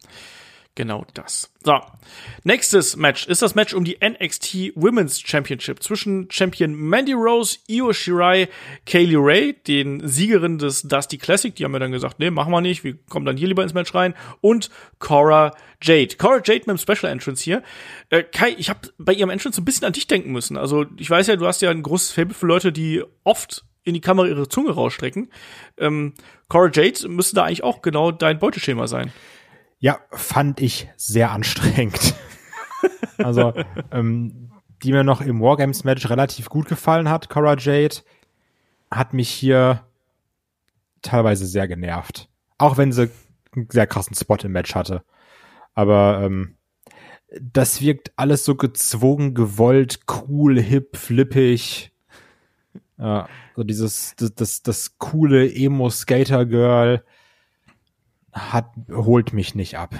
Genau das. So. Nächstes Match ist das Match um die N X T Women's Championship zwischen Champion Mandy Rose, Io Shirai, Kaylee Ray, den Siegerin des Dusty Classic. Die haben mir dann gesagt, nee, machen wir nicht. Wir kommen dann hier lieber ins Match rein. Und Cora Jade. Cora Jade mit dem Special Entrance hier. Äh, Kai, ich habe bei ihrem Entrance so ein bisschen an dich denken müssen. Also ich weiß ja, du hast ja ein großes Faible für Leute, die oft in die Kamera ihre Zunge rausstrecken. Ähm, Cora Jade müsste da eigentlich auch genau dein Beuteschema sein. Ja, fand ich sehr anstrengend. Also, ähm, die mir noch im Wargames-Match relativ gut gefallen hat, Cora Jade, hat mich hier teilweise sehr genervt. Auch wenn sie einen sehr krassen Spot im Match hatte. Aber ähm, das wirkt alles so gezwungen, gewollt, cool, hip, flippig. Ja, so dieses, das, das, das coole Emo-Skater-Girl hat, holt mich nicht ab.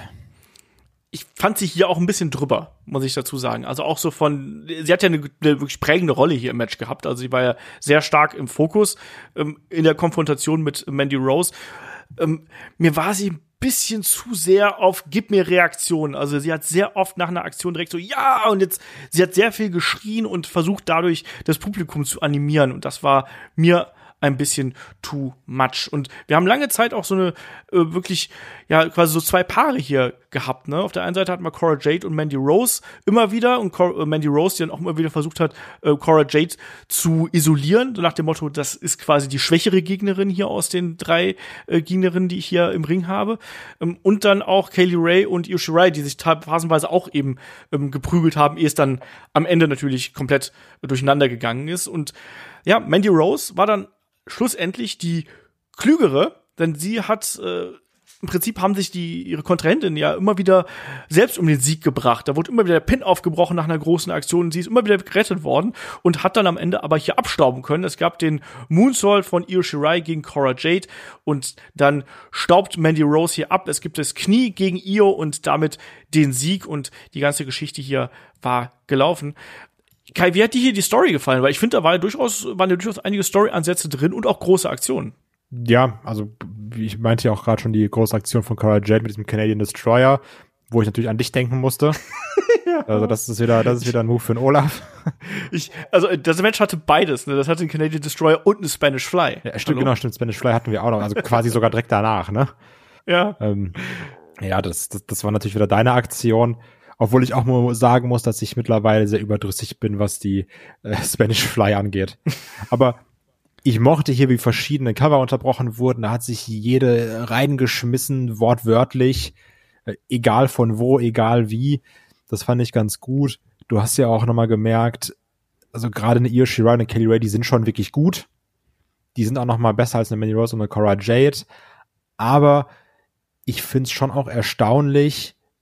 Ich fand sie hier auch ein bisschen drüber, muss ich dazu sagen. Also auch so von, sie hat ja eine, eine wirklich prägende Rolle hier im Match gehabt. Also sie war ja sehr stark im Fokus ähm, in der Konfrontation mit Mandy Rose. Ähm, mir war sie ein bisschen zu sehr auf Gib mir Reaktionen. Also sie hat sehr oft nach einer Aktion direkt so, ja, und jetzt, sie hat sehr viel geschrien und versucht dadurch das Publikum zu animieren. Und das war mir ein bisschen too much. Und wir haben lange Zeit auch so eine äh, wirklich, ja, quasi so zwei Paare hier gehabt, ne? Auf der einen Seite hatten wir Cora Jade und Mandy Rose immer wieder und Cor- äh, Mandy Rose, die dann auch immer wieder versucht hat, äh, Cora Jade zu isolieren, so nach dem Motto, das ist quasi die schwächere Gegnerin hier aus den drei äh, Gegnerinnen, die ich hier im Ring habe. Ähm, und dann auch Kaylee Ray und Io Shirai, die sich ta- phasenweise auch eben ähm, geprügelt haben, ehe es dann am Ende natürlich komplett äh, durcheinander gegangen ist. Und ja, Mandy Rose war dann schlussendlich die klügere, denn sie hat äh, im Prinzip haben sich die ihre Kontrahentin ja immer wieder selbst um den Sieg gebracht. Da wurde immer wieder der Pin aufgebrochen nach einer großen Aktion. Sie ist immer wieder gerettet worden und hat dann am Ende aber hier abstauben können. Es gab den Moonsault von Io Shirai gegen Cora Jade und dann staubt Mandy Rose hier ab. Es gibt das Knie gegen Io und damit den Sieg und die ganze Geschichte hier war gelaufen. Kai, wie hat dir hier die Story gefallen? Weil ich finde, da war ja durchaus, waren ja durchaus einige Story-Ansätze drin und auch große Aktionen. Ja, also wie ich meinte ja auch gerade schon die große Aktion von Cora Jade mit diesem Canadian Destroyer, wo ich natürlich an dich denken musste. Ja. Also das ist wieder, das ist wieder ein Move für den Olaf. Ich, also das Match hatte beides, ne? Das hatte einen Canadian Destroyer und einen Spanish Fly. Ja, stimmt, Hallo? genau, stimmt. Spanish Fly hatten wir auch noch, also quasi sogar direkt danach, ne? Ja. Ähm, ja, das, das, das war natürlich wieder deine Aktion. Obwohl ich auch mal sagen muss, dass ich mittlerweile sehr überdrüssig bin, was die äh, Spanish Fly angeht. Aber ich mochte hier, wie verschiedene Cover unterbrochen wurden. Da hat sich jede reingeschmissen, wortwörtlich. Äh, egal von wo, egal wie. Das fand ich ganz gut. Du hast ja auch nochmal gemerkt, also gerade eine Io Shirai und eine Kaylee Ray, die sind schon wirklich gut. Die sind auch nochmal besser als eine Mandy Rose und eine Cora Jade. Aber ich find's schon auch erstaunlich,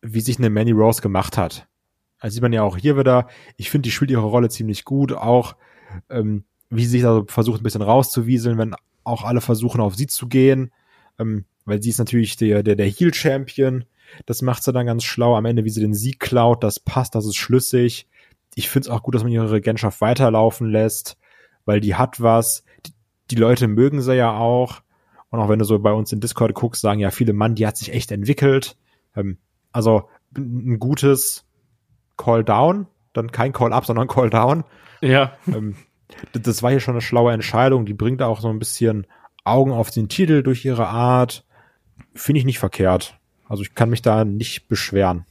wie sich eine Mandy Rose gemacht hat. Also sieht man ja auch hier wieder, ich finde, die spielt ihre Rolle ziemlich gut, auch ähm, wie sie sich da versucht, ein bisschen rauszuwieseln, wenn auch alle versuchen, auf sie zu gehen, ähm, weil sie ist natürlich der, der, der Heel-Champion, das macht sie dann ganz schlau, am Ende, wie sie den Sieg klaut, das passt, das ist schlüssig. Ich finde es auch gut, dass man ihre Regentschaft weiterlaufen lässt, weil die hat was, die, die Leute mögen sie ja auch, und auch wenn du so bei uns in Discord guckst, sagen ja viele, Mann, die hat sich echt entwickelt, ähm, also ein gutes Call-Down, dann kein Call-Up, sondern Call-Down. Ja. Ähm, das war hier schon eine schlaue Entscheidung. Die bringt auch so ein bisschen Augen auf den Titel durch ihre Art. Finde ich nicht verkehrt. Also ich kann mich da nicht beschweren.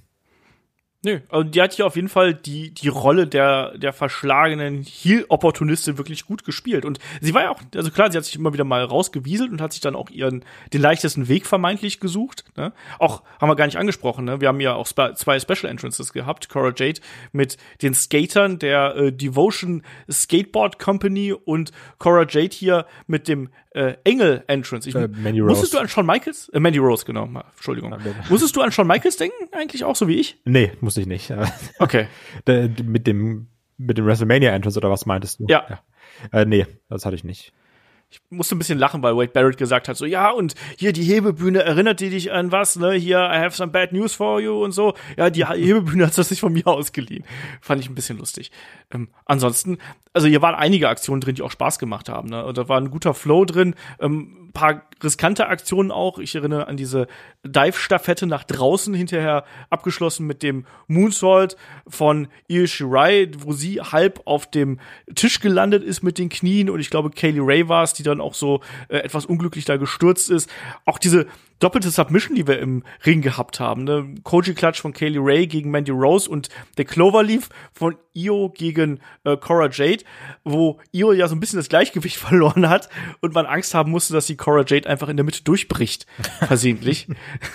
Nö, also die hat hier auf jeden Fall die die Rolle der der verschlagenen Heel-Opportunistin wirklich gut gespielt. Und sie war ja auch, also klar, sie hat sich immer wieder mal rausgewieselt und hat sich dann auch ihren den leichtesten Weg vermeintlich gesucht. Ne? Auch haben wir gar nicht angesprochen. Ne? Wir haben ja auch spe- zwei Special Entrances gehabt. Cora Jade mit den Skatern der äh, Devotion Skateboard Company und Cora Jade hier mit dem äh, Engel Entrance. Ich, äh, Mandy Rose. Musstest du an Shawn Michaels? Äh, Mandy Rose, genau. Entschuldigung. Musstest du an Shawn Michaels denken? Eigentlich auch so wie ich? Nee, muss ich nicht. Okay. Der, mit dem mit dem WrestleMania Entrance oder was meintest du? Ja. ja. Äh, nee, das hatte ich nicht. Ich musste ein bisschen lachen, weil Wade Barrett gesagt hat, so, ja, und hier die Hebebühne, erinnert die dich an was, ne, hier, I have some bad news for you und so. Ja, die Hebebühne hat das nicht von mir ausgeliehen. Fand ich ein bisschen lustig. Ähm, ansonsten, also hier waren einige Aktionen drin, die auch Spaß gemacht haben, ne, und da war ein guter Flow drin, ähm, ein paar riskante Aktionen auch. Ich erinnere an diese Dive-Staffette nach draußen, hinterher abgeschlossen mit dem Moonsault von Io Shirai, wo sie halb auf dem Tisch gelandet ist mit den Knien, und ich glaube, Kaylee Ray war es, die dann auch so äh, etwas unglücklich da gestürzt ist. Auch diese doppelte Submission, die wir im Ring gehabt haben, ne? Koji-Klatsch von Kaylee Ray gegen Mandy Rose und der Cloverleaf von Io gegen äh, Cora Jade, wo Io ja so ein bisschen das Gleichgewicht verloren hat und man Angst haben musste, dass die Cora Jade einfach in der Mitte durchbricht, versehentlich.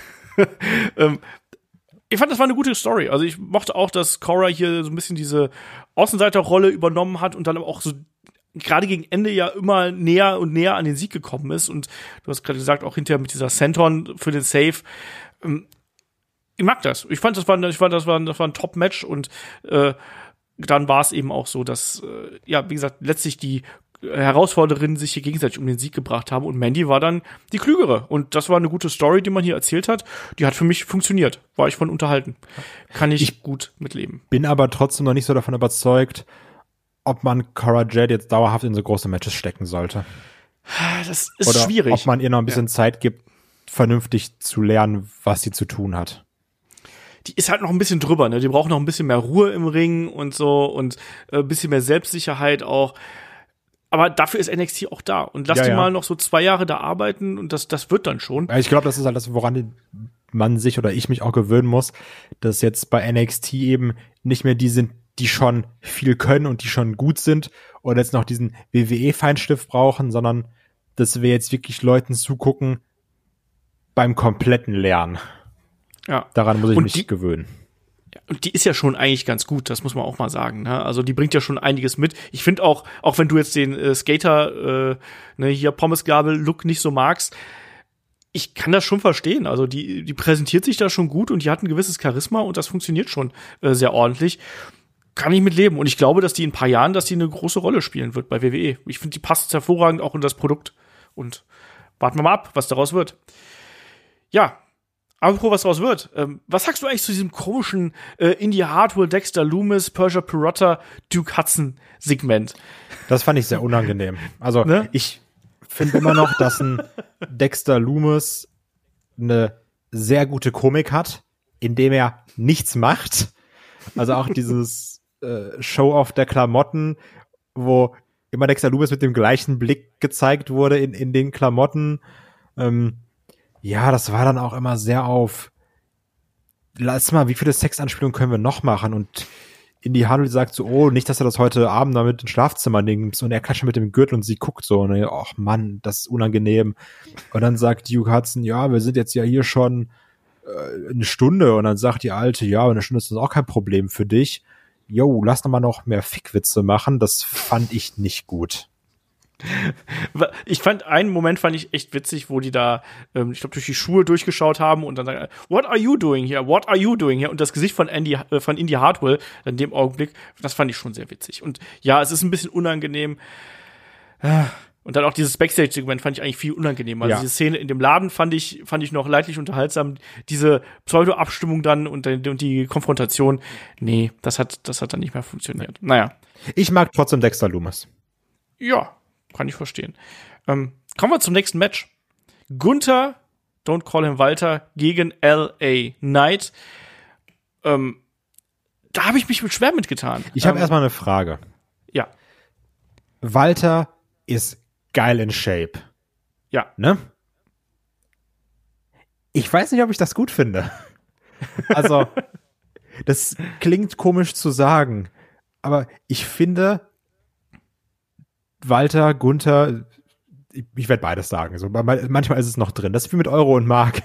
ähm, Ich fand, das war eine gute Story. Also ich mochte auch, dass Cora hier so ein bisschen diese Außenseiterrolle übernommen hat und dann aber auch so gerade gegen Ende ja immer näher und näher an den Sieg gekommen ist. Und du hast gerade gesagt, auch hinterher mit dieser Senton für den Save. Ich mag das. Ich fand, das war, ich fand, das war, das war ein Top-Match. Und äh, dann war es eben auch so, dass, äh, ja, wie gesagt, letztlich die Herausforderinnen sich hier gegenseitig um den Sieg gebracht haben. Und Mandy war dann die Klügere. Und das war eine gute Story, die man hier erzählt hat. Die hat für mich funktioniert. War ich von unterhalten. Kann ich, ich gut mitleben. Bin aber trotzdem noch nicht so davon überzeugt, ob man Cora Jade jetzt dauerhaft in so große Matches stecken sollte. Das ist Oder schwierig. ob man ihr noch ein bisschen ja. Zeit gibt, vernünftig zu lernen, was sie zu tun hat. Die ist halt noch ein bisschen drüber, ne? Die braucht noch ein bisschen mehr Ruhe im Ring und so und äh, ein bisschen mehr Selbstsicherheit auch. Aber dafür ist N X T auch da. Und lass ja, die ja. mal noch so zwei Jahre da arbeiten und das, das wird dann schon. Ich glaube, das ist halt das, woran man sich oder ich mich auch gewöhnen muss, dass jetzt bei N X T eben nicht mehr die sind, die schon viel können und die schon gut sind oder jetzt noch diesen W W E-Feinstift brauchen, sondern dass wir jetzt wirklich Leuten zugucken beim kompletten Lernen. Ja. Daran muss ich und mich die, gewöhnen. Und die ist ja schon eigentlich ganz gut, das muss man auch mal sagen. Ne? Also die bringt ja schon einiges mit. Ich finde auch, auch wenn du jetzt den äh, Skater, äh, ne, hier Pommesgabel-Look nicht so magst, ich kann das schon verstehen. Also die, die präsentiert sich da schon gut und die hat ein gewisses Charisma und das funktioniert schon äh, sehr ordentlich. Kann ich mit leben. Und ich glaube, dass die in ein paar Jahren, dass die eine große Rolle spielen wird bei W W E. Ich finde, die passt hervorragend auch in das Produkt. Und warten wir mal ab, was daraus wird. Ja, apropos, was daraus wird. Ähm, was sagst du eigentlich zu diesem komischen äh, Indy Hartwell, Dexter Lumis, Persia Pirotta, Duke Hudson Segment? Das fand ich sehr unangenehm. Also ne? Ich finde immer noch, dass ein Dexter Lumis eine sehr gute Komik hat, indem er nichts macht. Also auch dieses äh, Show-off der Klamotten, wo immer Dexter Lumis mit dem gleichen Blick gezeigt wurde in, in den Klamotten. Ähm, ja, das war dann auch immer sehr auf, lass mal, wie viele Sexanspielungen können wir noch machen? Und Indy Hartwell sagt so, oh, nicht, dass er das heute Abend damit ins Schlafzimmer nimmt. Und er klatscht mit dem Gürtel und sie guckt so, und er, ach Mann, das ist unangenehm. Und dann sagt Duke Hudson, ja, wir sind jetzt ja hier schon äh, eine Stunde. Und dann sagt die Alte, ja, eine Stunde ist das auch kein Problem für dich. Jo, lass doch mal noch mehr Fickwitze machen. Das fand ich nicht gut. Ich fand, einen Moment fand ich echt witzig, wo die da, ähm, ich glaube, durch die Schuhe durchgeschaut haben und dann sagen, what are you doing here? What are you doing here? Und das Gesicht von Andy, äh, von Indy Hartwell in dem Augenblick, das fand ich schon sehr witzig. Und ja, es ist ein bisschen unangenehm. Und dann auch dieses Backstage-Segment fand ich eigentlich viel unangenehmer. Also ja. diese Szene in dem Laden fand ich, fand ich noch leidlich unterhaltsam. Diese Pseudo-Abstimmung dann und, und die Konfrontation, nee, das hat, das hat dann nicht mehr funktioniert. Naja. Ich mag trotzdem Dexter Lumis. Ja. Kann ich verstehen. Ähm, kommen wir zum nächsten Match. Gunther, don't call him Walter, gegen L A Knight. Ähm, da habe ich mich mit schwer mitgetan. Ich habe ähm, erstmal eine Frage. Ja. Walter ist geil in Shape. Ja. Ne? Ich weiß nicht, ob ich das gut finde. Also, das klingt komisch zu sagen, aber ich finde, Walter, Gunther, ich, ich werde beides sagen. Also, manchmal ist es noch drin. Das ist wie mit Euro und Mark.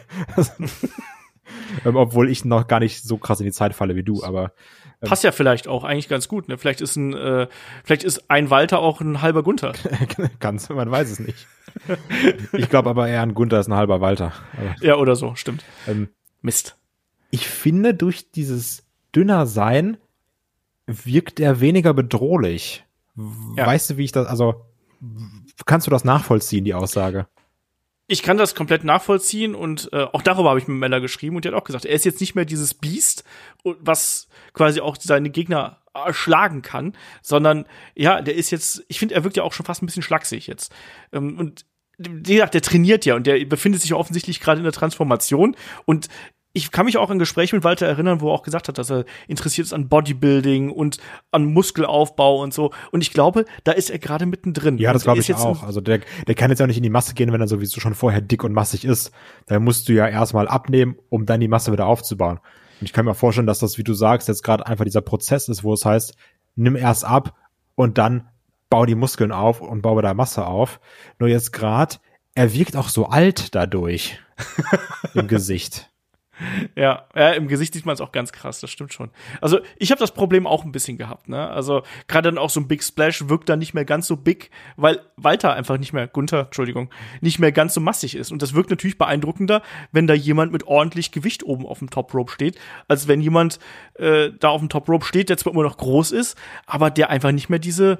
ähm, obwohl ich noch gar nicht so krass in die Zeit falle wie du, aber ähm, passt ja vielleicht auch eigentlich ganz gut. Ne? Vielleicht ist ein, äh, vielleicht ist ein Walter auch ein halber Gunther. Ganz, man weiß es nicht. Ich glaube aber eher, ein Gunther ist ein halber Walter. Aber, ja, oder so, stimmt. Ähm, Mist. Ich finde, durch dieses dünner Sein wirkt er weniger bedrohlich. Ja. Weißt du, wie ich das, also kannst du das nachvollziehen, die Aussage? Ich kann das komplett nachvollziehen und äh, auch darüber habe ich mit Mella geschrieben und die hat auch gesagt, er ist jetzt nicht mehr dieses Biest, was quasi auch seine Gegner erschlagen kann, sondern ja, der ist jetzt, ich finde, er wirkt ja auch schon fast ein bisschen schlaksig jetzt. Ähm, und wie gesagt, der trainiert ja und der befindet sich ja offensichtlich gerade in der Transformation und ich kann mich auch an Gespräche mit Walter erinnern, wo er auch gesagt hat, dass er interessiert ist an Bodybuilding und an Muskelaufbau und so. Und ich glaube, da ist er gerade mittendrin. Ja, das glaube ich jetzt auch. Also der, der kann jetzt auch nicht in die Masse gehen, wenn er sowieso schon vorher dick und massig ist. Da musst du ja erstmal abnehmen, um dann die Masse wieder aufzubauen. Und ich kann mir vorstellen, dass das, wie du sagst, jetzt gerade einfach dieser Prozess ist, wo es heißt, nimm erst ab und dann bau die Muskeln auf und baue da Masse auf. Nur jetzt gerade, er wirkt auch so alt dadurch im Gesicht. Ja, ja, im Gesicht sieht man es auch ganz krass, das stimmt schon. Also ich habe das Problem auch ein bisschen gehabt, ne? Also gerade dann auch so ein Big Splash wirkt dann nicht mehr ganz so big, weil Walter einfach nicht mehr, Gunther, Entschuldigung, nicht mehr ganz so massig ist. Und das wirkt natürlich beeindruckender, wenn da jemand mit ordentlich Gewicht oben auf dem Top Rope steht, als wenn jemand äh, da auf dem Top Rope steht, der zwar immer noch groß ist, aber der einfach nicht mehr diese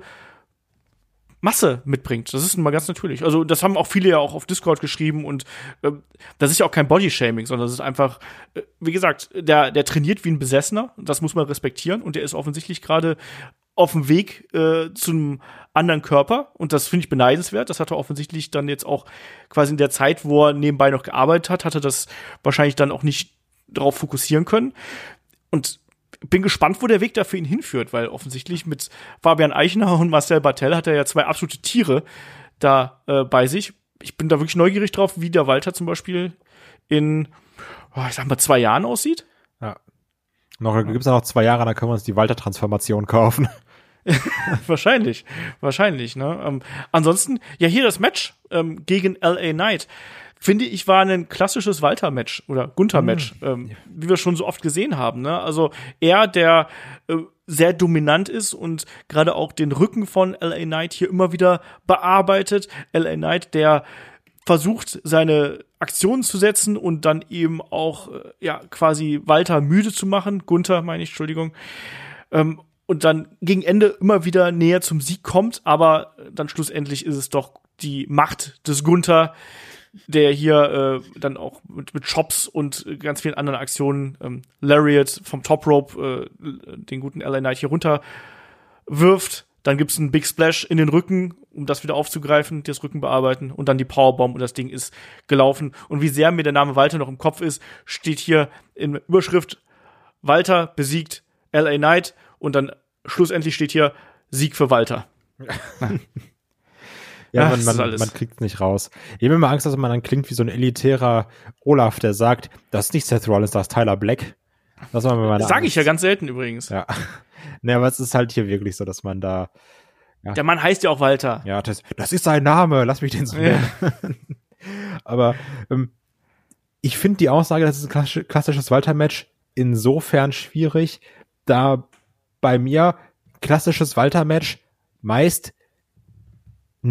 Masse mitbringt. Das ist mal ganz natürlich. Also das haben auch viele ja auch auf Discord geschrieben und äh, das ist ja auch kein Bodyshaming, sondern das ist einfach, äh, wie gesagt, der der trainiert wie ein Besessener. Das muss man respektieren und der ist offensichtlich gerade auf dem Weg äh, zum anderen Körper und das finde ich beneidenswert. Das hat er offensichtlich dann jetzt auch quasi in der Zeit, wo er nebenbei noch gearbeitet hat, hat er das wahrscheinlich dann auch nicht darauf fokussieren können. Und bin gespannt, wo der Weg da für ihn hinführt, weil offensichtlich mit Fabian Eichner und Marcel Bartel hat er ja zwei absolute Tiere da äh, bei sich. Ich bin da wirklich neugierig drauf, wie der Walter zum Beispiel in, oh, ich sag mal, zwei Jahren aussieht. Ja. Noch, gibt's ja noch zwei Jahre, dann können wir uns die Walter-Transformation kaufen. Wahrscheinlich, wahrscheinlich, ne? Ähm, ansonsten, ja, hier das Match ähm, gegen L A Knight. Finde ich, war ein klassisches Walter-Match oder Gunther-Match, mm. ähm, wie wir schon so oft gesehen haben. Ne? Also er, der äh, sehr dominant ist und gerade auch den Rücken von L A Knight hier immer wieder bearbeitet. L A Knight, der versucht, seine Aktionen zu setzen und dann eben auch äh, ja quasi Walter müde zu machen. Gunther, meine ich, Entschuldigung. Ähm, und dann gegen Ende immer wieder näher zum Sieg kommt, aber dann schlussendlich ist es doch die Macht des Gunther, der hier äh, dann auch mit, mit Chops und ganz vielen anderen Aktionen ähm, Lariat vom Top Rope äh, den guten L A Knight hier runter wirft. Dann gibt's einen Big Splash in den Rücken, um das wieder aufzugreifen, das Rücken bearbeiten und dann die Powerbomb und das Ding ist gelaufen. Und wie sehr mir der Name Walter noch im Kopf ist, steht hier in Überschrift Walter besiegt L A Knight und dann schlussendlich steht hier Sieg für Walter. Ja, man, man, man kriegt es nicht raus. Ich habe immer Angst, dass man dann klingt wie so ein elitärer Olaf, der sagt, das ist nicht Seth Rollins, das ist Tyler Black. Das das sage ich ja ganz selten übrigens. Ja. Ne, aber es ist halt hier wirklich so, dass man da. Ja. Der Mann heißt ja auch Walter. Ja, das, das ist sein Name, lass mich den so nennen. Ja. Aber ähm, ich finde die Aussage, das ist ein klassisches Walter-Match insofern schwierig, da bei mir klassisches Walter-Match meist ein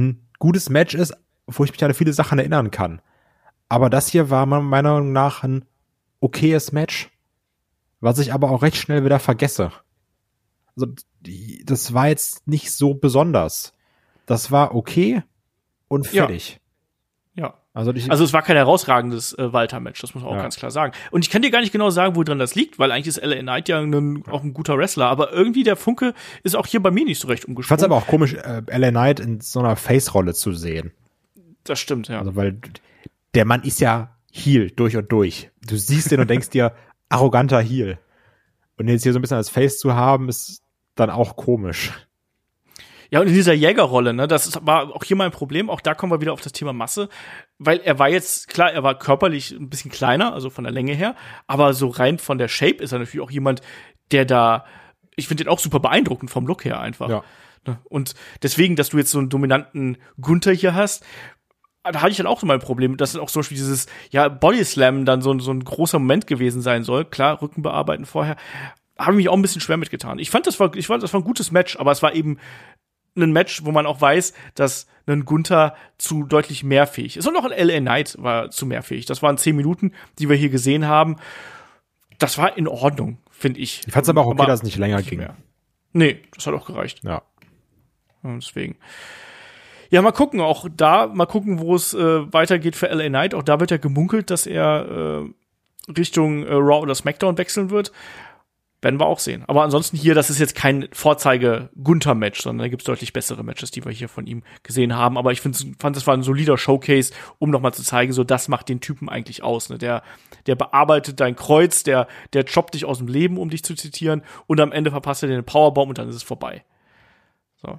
gutes Match ist, wo ich mich an viele Sachen erinnern kann. Aber das hier war meiner Meinung nach ein okayes Match, was ich aber auch recht schnell wieder vergesse. Also, die, das war jetzt nicht so besonders. Das war okay und fertig. Ja. ja. Also, ich, also es war kein herausragendes äh, Walter-Match, das muss man auch ja. ganz klar sagen. Und ich kann dir gar nicht genau sagen, woran das liegt, weil eigentlich ist L A Knight ja ein, auch ein guter Wrestler, aber irgendwie der Funke ist auch hier bei mir nicht so recht umgesprungen. Ich fand's aber auch komisch, äh, L A Knight in so einer Face-Rolle zu sehen. Das stimmt, ja. Also, weil der Mann ist ja Heel durch und durch. Du siehst den und denkst dir, arroganter Heel. Und jetzt hier so ein bisschen als Face zu haben, ist dann auch komisch. Ja, und in dieser Jägerrolle, ne, das ist, war auch hier mein Problem. Auch da kommen wir wieder auf das Thema Masse. Weil er war jetzt, klar, er war körperlich ein bisschen kleiner, also von der Länge her. Aber so rein von der Shape ist er natürlich auch jemand, der da, ich finde den auch super beeindruckend vom Look her einfach. Ja. Und deswegen, dass du jetzt so einen dominanten Gunther hier hast, da hatte ich dann auch so mein Problem, dass auch zum Beispiel dieses, ja, Bodyslam dann so, so ein großer Moment gewesen sein soll. Klar, Rücken bearbeiten vorher. Habe ich mich auch ein bisschen schwer mitgetan. Ich fand, das war, ich fand, das war ein gutes Match, aber es war eben ein Match, wo man auch weiß, dass ein Gunther zu deutlich mehr fähig ist. Und auch ein L A Knight war zu mehr fähig. Das waren zehn Minuten, die wir hier gesehen haben. Das war in Ordnung, finde ich. Ich fand es aber auch okay, aber dass es nicht länger nicht ging. Mehr. Nee, das hat auch gereicht. Ja. Und deswegen. Ja, mal gucken, auch da, mal gucken, wo es äh, weitergeht für L A Knight. Auch da wird ja gemunkelt, dass er äh, Richtung äh, Raw oder SmackDown wechseln wird. Werden wir auch sehen. Aber ansonsten hier, das ist jetzt kein Vorzeige-Gunther-Match, sondern da gibt's deutlich bessere Matches, die wir hier von ihm gesehen haben. Aber ich find, fand, das war ein solider Showcase, um nochmal zu zeigen, so das macht den Typen eigentlich aus. Ne? Der, der bearbeitet dein Kreuz, der, der choppt dich aus dem Leben, um dich zu zitieren, und am Ende verpasst er dir den Powerbomb und dann ist es vorbei. So.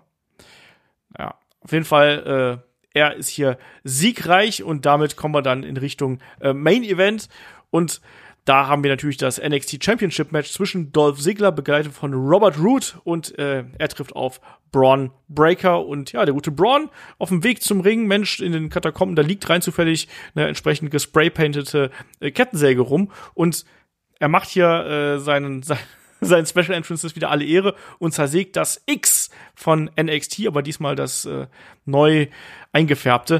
Ja, auf jeden Fall, äh, er ist hier siegreich und damit kommen wir dann in Richtung äh, Main Event. Und da haben wir natürlich das N X T Championship Match zwischen Dolph Ziggler, begleitet von Robert Roode, und äh, er trifft auf Bron Breakker. Und ja, der gute Bron auf dem Weg zum Ring, Mensch, in den Katakomben, da liegt rein zufällig eine entsprechend gespraypaintete äh, Kettensäge rum. Und er macht hier äh, seinen, sein, seinen Special Entrances wieder alle Ehre und zersägt das X von N X T, aber diesmal das äh, neu eingefärbte.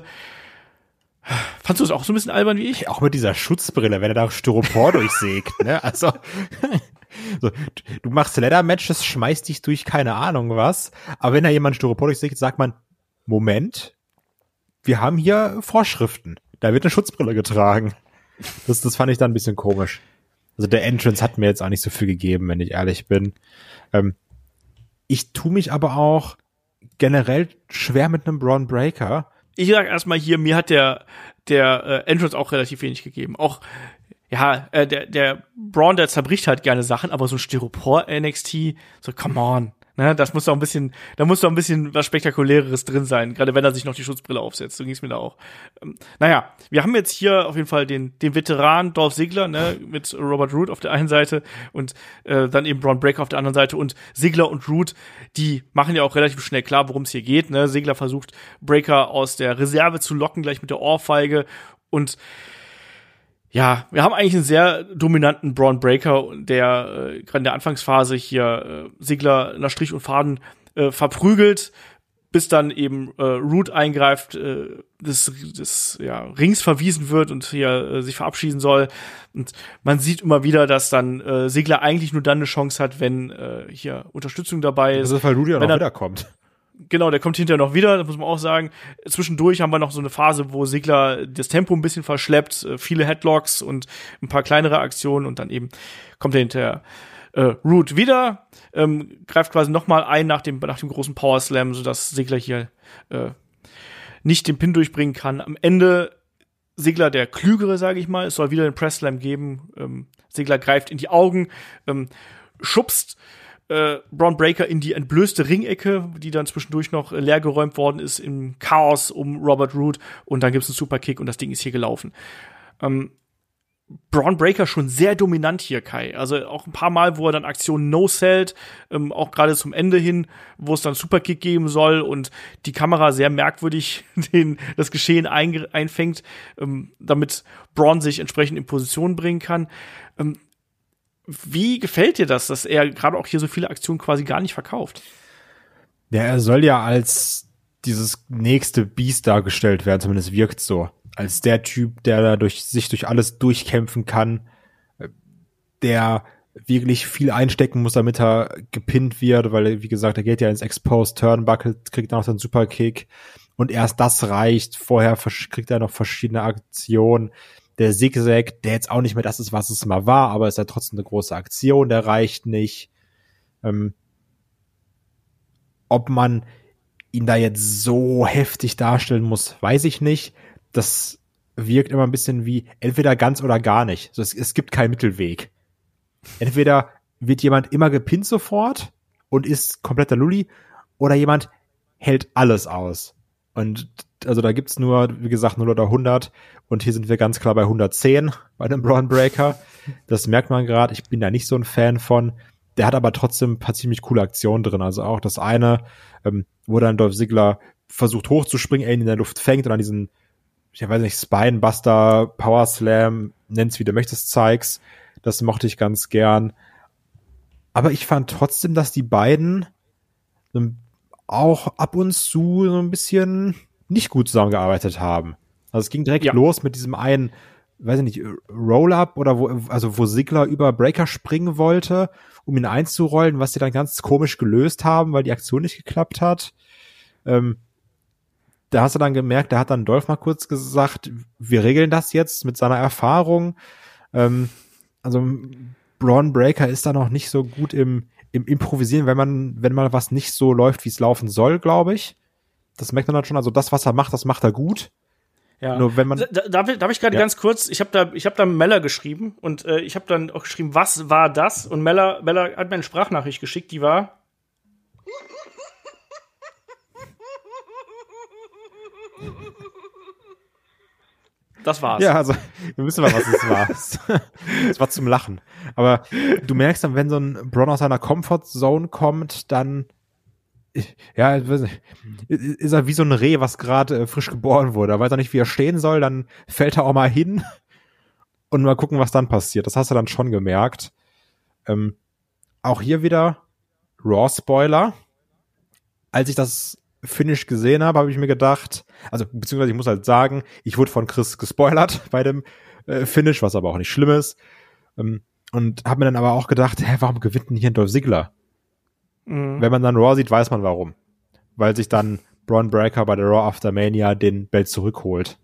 Fandst du es auch so ein bisschen albern wie ich? Auch mit dieser Schutzbrille, wenn er da Styropor durchsägt, ne? Also, so, du machst Leather-Matches, schmeißt dich durch keine Ahnung was, aber wenn da jemand Styropor durchsägt, sagt man, Moment, wir haben hier Vorschriften. Da wird eine Schutzbrille getragen. Das, das fand ich dann ein bisschen komisch. Also der Entrance hat mir jetzt auch nicht so viel gegeben, wenn ich ehrlich bin. Ähm, ich tue mich aber auch generell schwer mit einem Bron Breakker. Ich sag erstmal hier, mir hat der der äh, Entrance auch relativ wenig gegeben. Auch, ja, äh, der der Braun, der zerbricht halt gerne Sachen, aber so ein Styropor-N X T, so come on. Ne, das muss doch ein bisschen, da muss doch ein bisschen was Spektakuläres drin sein, gerade wenn er sich noch die Schutzbrille aufsetzt. So ging's mir da auch. Ähm, naja, wir haben jetzt hier auf jeden Fall den den Veteran Dolph Ziggler, ne, mit Robert Roode auf der einen Seite und äh, dann eben Bron Breakker auf der anderen Seite, und Ziggler und Roode, die machen ja auch relativ schnell klar, worum es hier geht. Ne, Ziggler versucht Breakker aus der Reserve zu locken, gleich mit der Ohrfeige, und ja, wir haben eigentlich einen sehr dominanten Bron Breakker, der äh, gerade in der Anfangsphase hier äh, Ziggler nach Strich und Faden äh, verprügelt, bis dann eben äh, Roode eingreift, äh, des, des ja, Rings verwiesen wird und hier äh, sich verabschieden soll. Und man sieht immer wieder, dass dann äh, Ziggler eigentlich nur dann eine Chance hat, wenn äh, hier Unterstützung dabei ist. Das ist, weil Roode ja noch er, wiederkommt. Genau, der kommt hinterher noch wieder, das muss man auch sagen. Zwischendurch haben wir noch so eine Phase, wo Ziggler das Tempo ein bisschen verschleppt, viele Headlocks und ein paar kleinere Aktionen, und dann eben kommt er hinterher äh, Roode wieder, ähm, greift quasi nochmal ein nach dem, nach dem großen Power Slam, sodass Ziggler hier äh, nicht den Pin durchbringen kann. Am Ende Ziggler der Klügere, sage ich mal. Es soll wieder einen Press Slam geben. Ähm, Ziggler greift in die Augen, ähm, schubst Äh, Bron Breakker in die entblößte Ringecke, die dann zwischendurch noch äh, leergeräumt worden ist im Chaos um Robert Roode, und dann gibt's einen Superkick und das Ding ist hier gelaufen. Ähm, Bron Breakker schon sehr dominant hier, Kai. Also auch ein paar Mal, wo er dann Aktionen no-sellt, ähm, auch gerade zum Ende hin, wo es dann Superkick geben soll und die Kamera sehr merkwürdig den, das Geschehen ein, einfängt, ähm, damit Bron sich entsprechend in Position bringen kann. Ähm, Wie gefällt dir das, dass er gerade auch hier so viele Aktionen quasi gar nicht verkauft? Ja, er soll ja als dieses nächste Biest dargestellt werden, zumindest wirkt so. Als der Typ, der da durch, sich durch alles durchkämpfen kann, der wirklich viel einstecken muss, damit er gepinnt wird, weil, wie gesagt, er geht ja ins Exposed Turnbuckle, kriegt dann noch seinen Superkick und erst das reicht. Vorher kriegt er noch verschiedene Aktionen. Der Zigzag, der jetzt auch nicht mehr das ist, was es mal war, aber ist ja trotzdem eine große Aktion, der reicht nicht. Ähm, ob man ihn da jetzt so heftig darstellen muss, weiß ich nicht. Das wirkt immer ein bisschen wie entweder ganz oder gar nicht. Also es, es gibt keinen Mittelweg. Entweder wird jemand immer gepinnt sofort und ist kompletter Lulli oder jemand hält alles aus. Und also da gibt's nur, wie gesagt, null oder hundert und hier sind wir ganz klar bei hundertzehn bei dem Braun Breaker. Das merkt man gerade. Ich bin da nicht so ein Fan von. Der hat aber trotzdem ein paar ziemlich coole Aktionen drin. Also auch das eine, ähm, wo dann Dolph Ziggler versucht hochzuspringen, er ihn in der Luft fängt und an diesen, ich weiß nicht, Spinebuster, Power Slam, nenn's wie du möchtest, zeigst. Das mochte ich ganz gern. Aber ich fand trotzdem, dass die beiden auch ab und zu so ein bisschen nicht gut zusammengearbeitet haben. Also es ging direkt ja. los mit diesem einen, weiß ich nicht, Roll-Up oder wo, also wo Ziggler über Breaker springen wollte, um ihn einzurollen, was sie dann ganz komisch gelöst haben, weil die Aktion nicht geklappt hat. Ähm, da hast du dann gemerkt, da hat dann Dolph mal kurz gesagt, wir regeln das jetzt mit seiner Erfahrung. Ähm, Also Braun Breaker ist da noch nicht so gut im, im Improvisieren, wenn man, wenn mal was nicht so läuft, wie es laufen soll, glaube ich. Das merkt man dann schon. Also das, was er macht, das macht er gut. Ja. Nur wenn man da, darf, darf ich gerade ja. ganz kurz, ich habe da, ich habe da Meller geschrieben und äh, ich habe dann auch geschrieben, was war das? Und Meller, Meller hat mir eine Sprachnachricht geschickt, die war Das war's. Ja, also wir wissen mal, was es war. Es war zum Lachen. Aber du merkst dann, wenn so ein Braun aus seiner Comfort-Zone kommt, dann ja, ich weiß nicht, ist er wie so ein Reh, was gerade äh, frisch geboren wurde. Er weiß auch nicht, wie er stehen soll, dann fällt er auch mal hin und mal gucken, was dann passiert. Das hast du dann schon gemerkt. Ähm, auch hier wieder Raw-Spoiler. Als ich das Finish gesehen habe, habe ich mir gedacht, also beziehungsweise ich muss halt sagen, ich wurde von Chris gespoilert bei dem äh, Finish, was aber auch nicht schlimm ist. Ähm, und habe mir dann aber auch gedacht, hä, warum gewinnt denn hier ein Dolph Ziggler? Mhm. Wenn man dann Raw sieht, weiß man warum. Weil sich dann Braun Breaker bei der Raw After Mania den Belt zurückholt.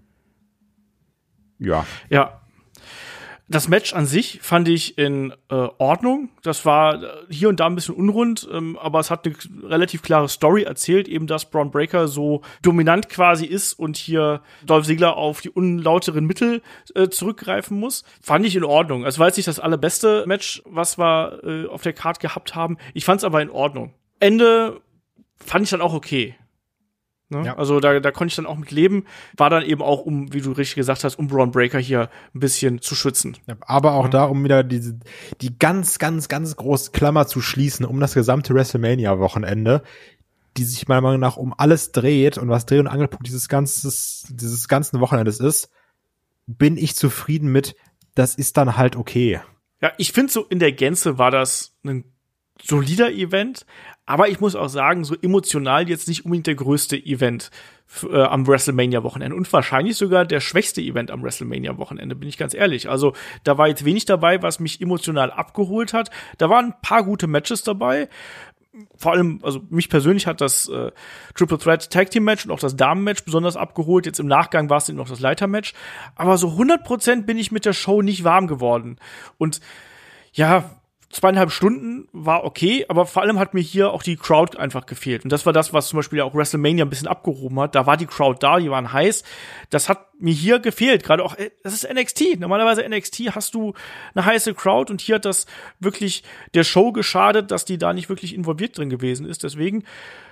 Ja. Ja. Das Match an sich fand ich in äh, Ordnung. Das war hier und da ein bisschen unrund, ähm, aber es hat eine relativ klare Story erzählt, eben dass Braun Breaker so dominant quasi ist und hier Dolph Ziggler auf die unlauteren Mittel äh, zurückgreifen muss. Fand ich in Ordnung. Es war jetzt nicht das allerbeste Match, was wir äh, auf der Card gehabt haben. Ich fand es aber in Ordnung. Ende fand ich dann auch okay. Ne? Ja. Also da, da konnte ich dann auch mit leben. War dann eben auch, um, wie du richtig gesagt hast, um Braun Breaker hier ein bisschen zu schützen. Ja, aber auch mhm. da, um wieder diese, die ganz, ganz, ganz große Klammer zu schließen, um das gesamte WrestleMania-Wochenende, die sich meiner Meinung nach um alles dreht und was Dreh- und Angelpunkt dieses ganzes, dieses ganzen Wochenendes ist, bin ich zufrieden mit, das ist dann halt okay. Ja, ich finde so in der Gänze war das ein solider Event, aber ich muss auch sagen, so emotional jetzt nicht unbedingt der größte Event f- äh, am WrestleMania-Wochenende und wahrscheinlich sogar der schwächste Event am WrestleMania-Wochenende, bin ich ganz ehrlich. Also da war jetzt wenig dabei, was mich emotional abgeholt hat. Da waren ein paar gute Matches dabei. Vor allem, also mich persönlich hat das äh, Triple Threat Tag Team Match und auch das Damen-Match besonders abgeholt. Jetzt im Nachgang war es eben noch das Leiter-Match. Aber so hundert Prozent bin ich mit der Show nicht warm geworden. Und ja, zweieinhalb Stunden war okay, aber vor allem hat mir hier auch die Crowd einfach gefehlt. Und das war das, was zum Beispiel auch WrestleMania ein bisschen abgehoben hat. Da war die Crowd da, die waren heiß. Das hat mir hier gefehlt. Gerade auch, das ist N X T. Normalerweise N X T hast du eine heiße Crowd und hier hat das wirklich der Show geschadet, dass die da nicht wirklich involviert drin gewesen ist. Deswegen,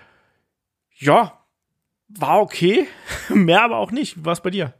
ja, war okay. Mehr aber auch nicht. Wie war es bei dir?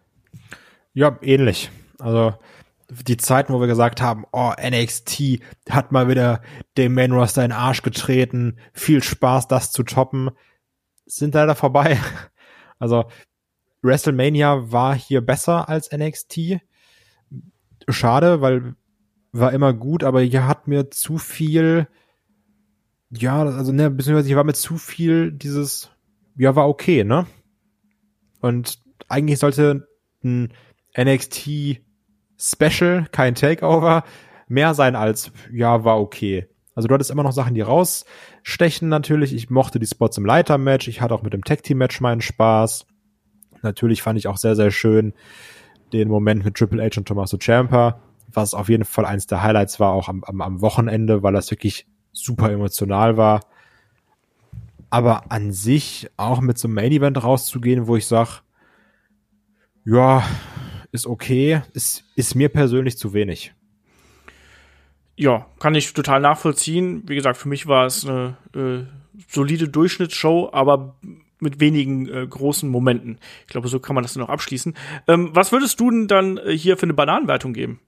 Ja, ähnlich. Also die Zeiten, wo wir gesagt haben, oh, N X T hat mal wieder dem Main Roster in den Arsch getreten, viel Spaß, das zu toppen, sind leider vorbei. Also WrestleMania war hier besser als N X T. Schade, weil war immer gut, aber hier hat mir zu viel, ja, also ne, beziehungsweise hier war mir zu viel dieses ja, war okay, ne? Und eigentlich sollte ein N X T Special, kein Takeover, mehr sein als, ja, war okay. Also du hattest immer noch Sachen, die rausstechen natürlich. Ich mochte die Spots im Leiter-Match. Ich hatte auch mit dem Tag-Team-Match meinen Spaß. Natürlich fand ich auch sehr, sehr schön den Moment mit Triple H und Tommaso Ciampa, was auf jeden Fall eins der Highlights war, auch am, am, am Wochenende, weil das wirklich super emotional war. Aber an sich auch mit so einem Main-Event rauszugehen, wo ich sag, ja, ist okay, ist, ist mir persönlich zu wenig. Ja, kann ich total nachvollziehen. Wie gesagt, für mich war es eine äh, solide Durchschnittsshow, aber mit wenigen äh, großen Momenten. Ich glaube, so kann man das noch abschließen. Ähm, was würdest du denn dann äh, hier für eine Bananenwertung geben?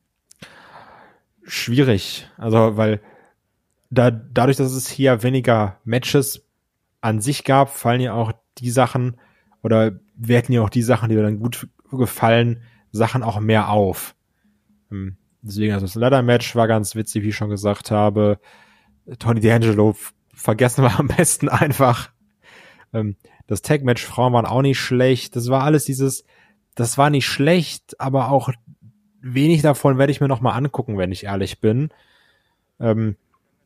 Schwierig. Also, weil da, dadurch, dass es hier weniger Matches an sich gab, fallen ja auch die Sachen oder werden ja auch die Sachen, die mir dann gut gefallen, Sachen auch mehr auf. Hm. Deswegen, also das Ladder-Match war ganz witzig, wie ich schon gesagt habe. Tony D'Angelo vergessen wir am besten einfach. Das Tag-Match Frauen waren auch nicht schlecht. Das war alles dieses, das war nicht schlecht, aber auch wenig davon werde ich mir noch mal angucken, wenn ich ehrlich bin. Und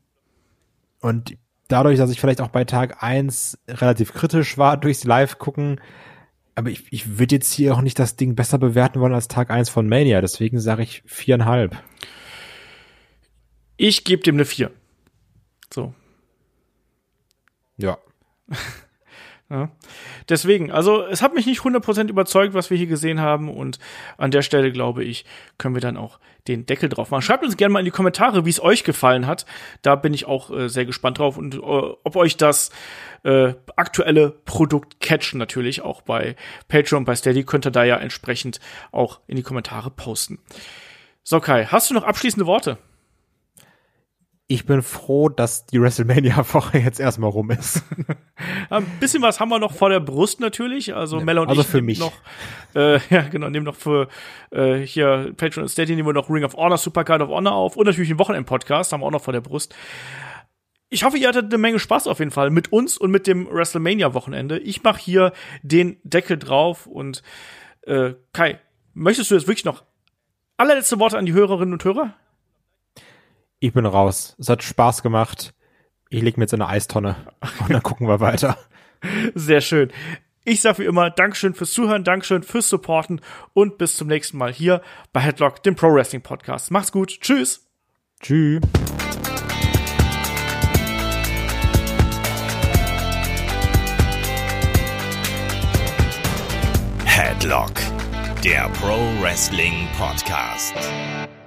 dadurch, dass ich vielleicht auch bei Tag eins relativ kritisch war durchs Live-Gucken, aber ich, ich würde jetzt hier auch nicht das Ding besser bewerten wollen als Tag eins von Mania. Deswegen sage ich viereinhalb. Ich gebe dem eine vier. So. Ja. Ja. Deswegen, also es hat mich nicht hundert Prozent überzeugt, was wir hier gesehen haben, und an der Stelle, glaube ich, können wir dann auch den Deckel drauf machen. Schreibt uns gerne mal in die Kommentare, wie es euch gefallen hat. Da bin ich auch äh, sehr gespannt drauf, und äh, ob euch das äh, aktuelle Produkt catchen, natürlich auch bei Patreon, bei Steady, könnt ihr da ja entsprechend auch in die Kommentare posten. So, Kai, hast du noch abschließende Worte? Ich bin froh, dass die WrestleMania-Woche jetzt erstmal rum ist. Ein bisschen was haben wir noch vor der Brust natürlich. Also Mella und also ich für mich. noch, äh, ja genau, nehmen noch für äh, hier Patreon und Steady nehmen wir noch Ring of Honor, Supercard of Honor auf und natürlich den Wochenend-Podcast haben wir auch noch vor der Brust. Ich hoffe, ihr hattet eine Menge Spaß auf jeden Fall mit uns und mit dem WrestleMania-Wochenende. Ich mache hier den Deckel drauf und äh, Kai, möchtest du jetzt wirklich noch allerletzte Worte an die Hörerinnen und Hörer? Ich bin raus. Es hat Spaß gemacht. Ich leg mir jetzt in eine Eistonne und dann gucken wir weiter. Sehr schön. Ich sage wie immer Dankeschön fürs Zuhören, Dankeschön fürs Supporten und bis zum nächsten Mal hier bei Headlock, dem Pro Wrestling Podcast. Macht's gut. Tschüss. Tschüss. Headlock, der Pro Wrestling Podcast.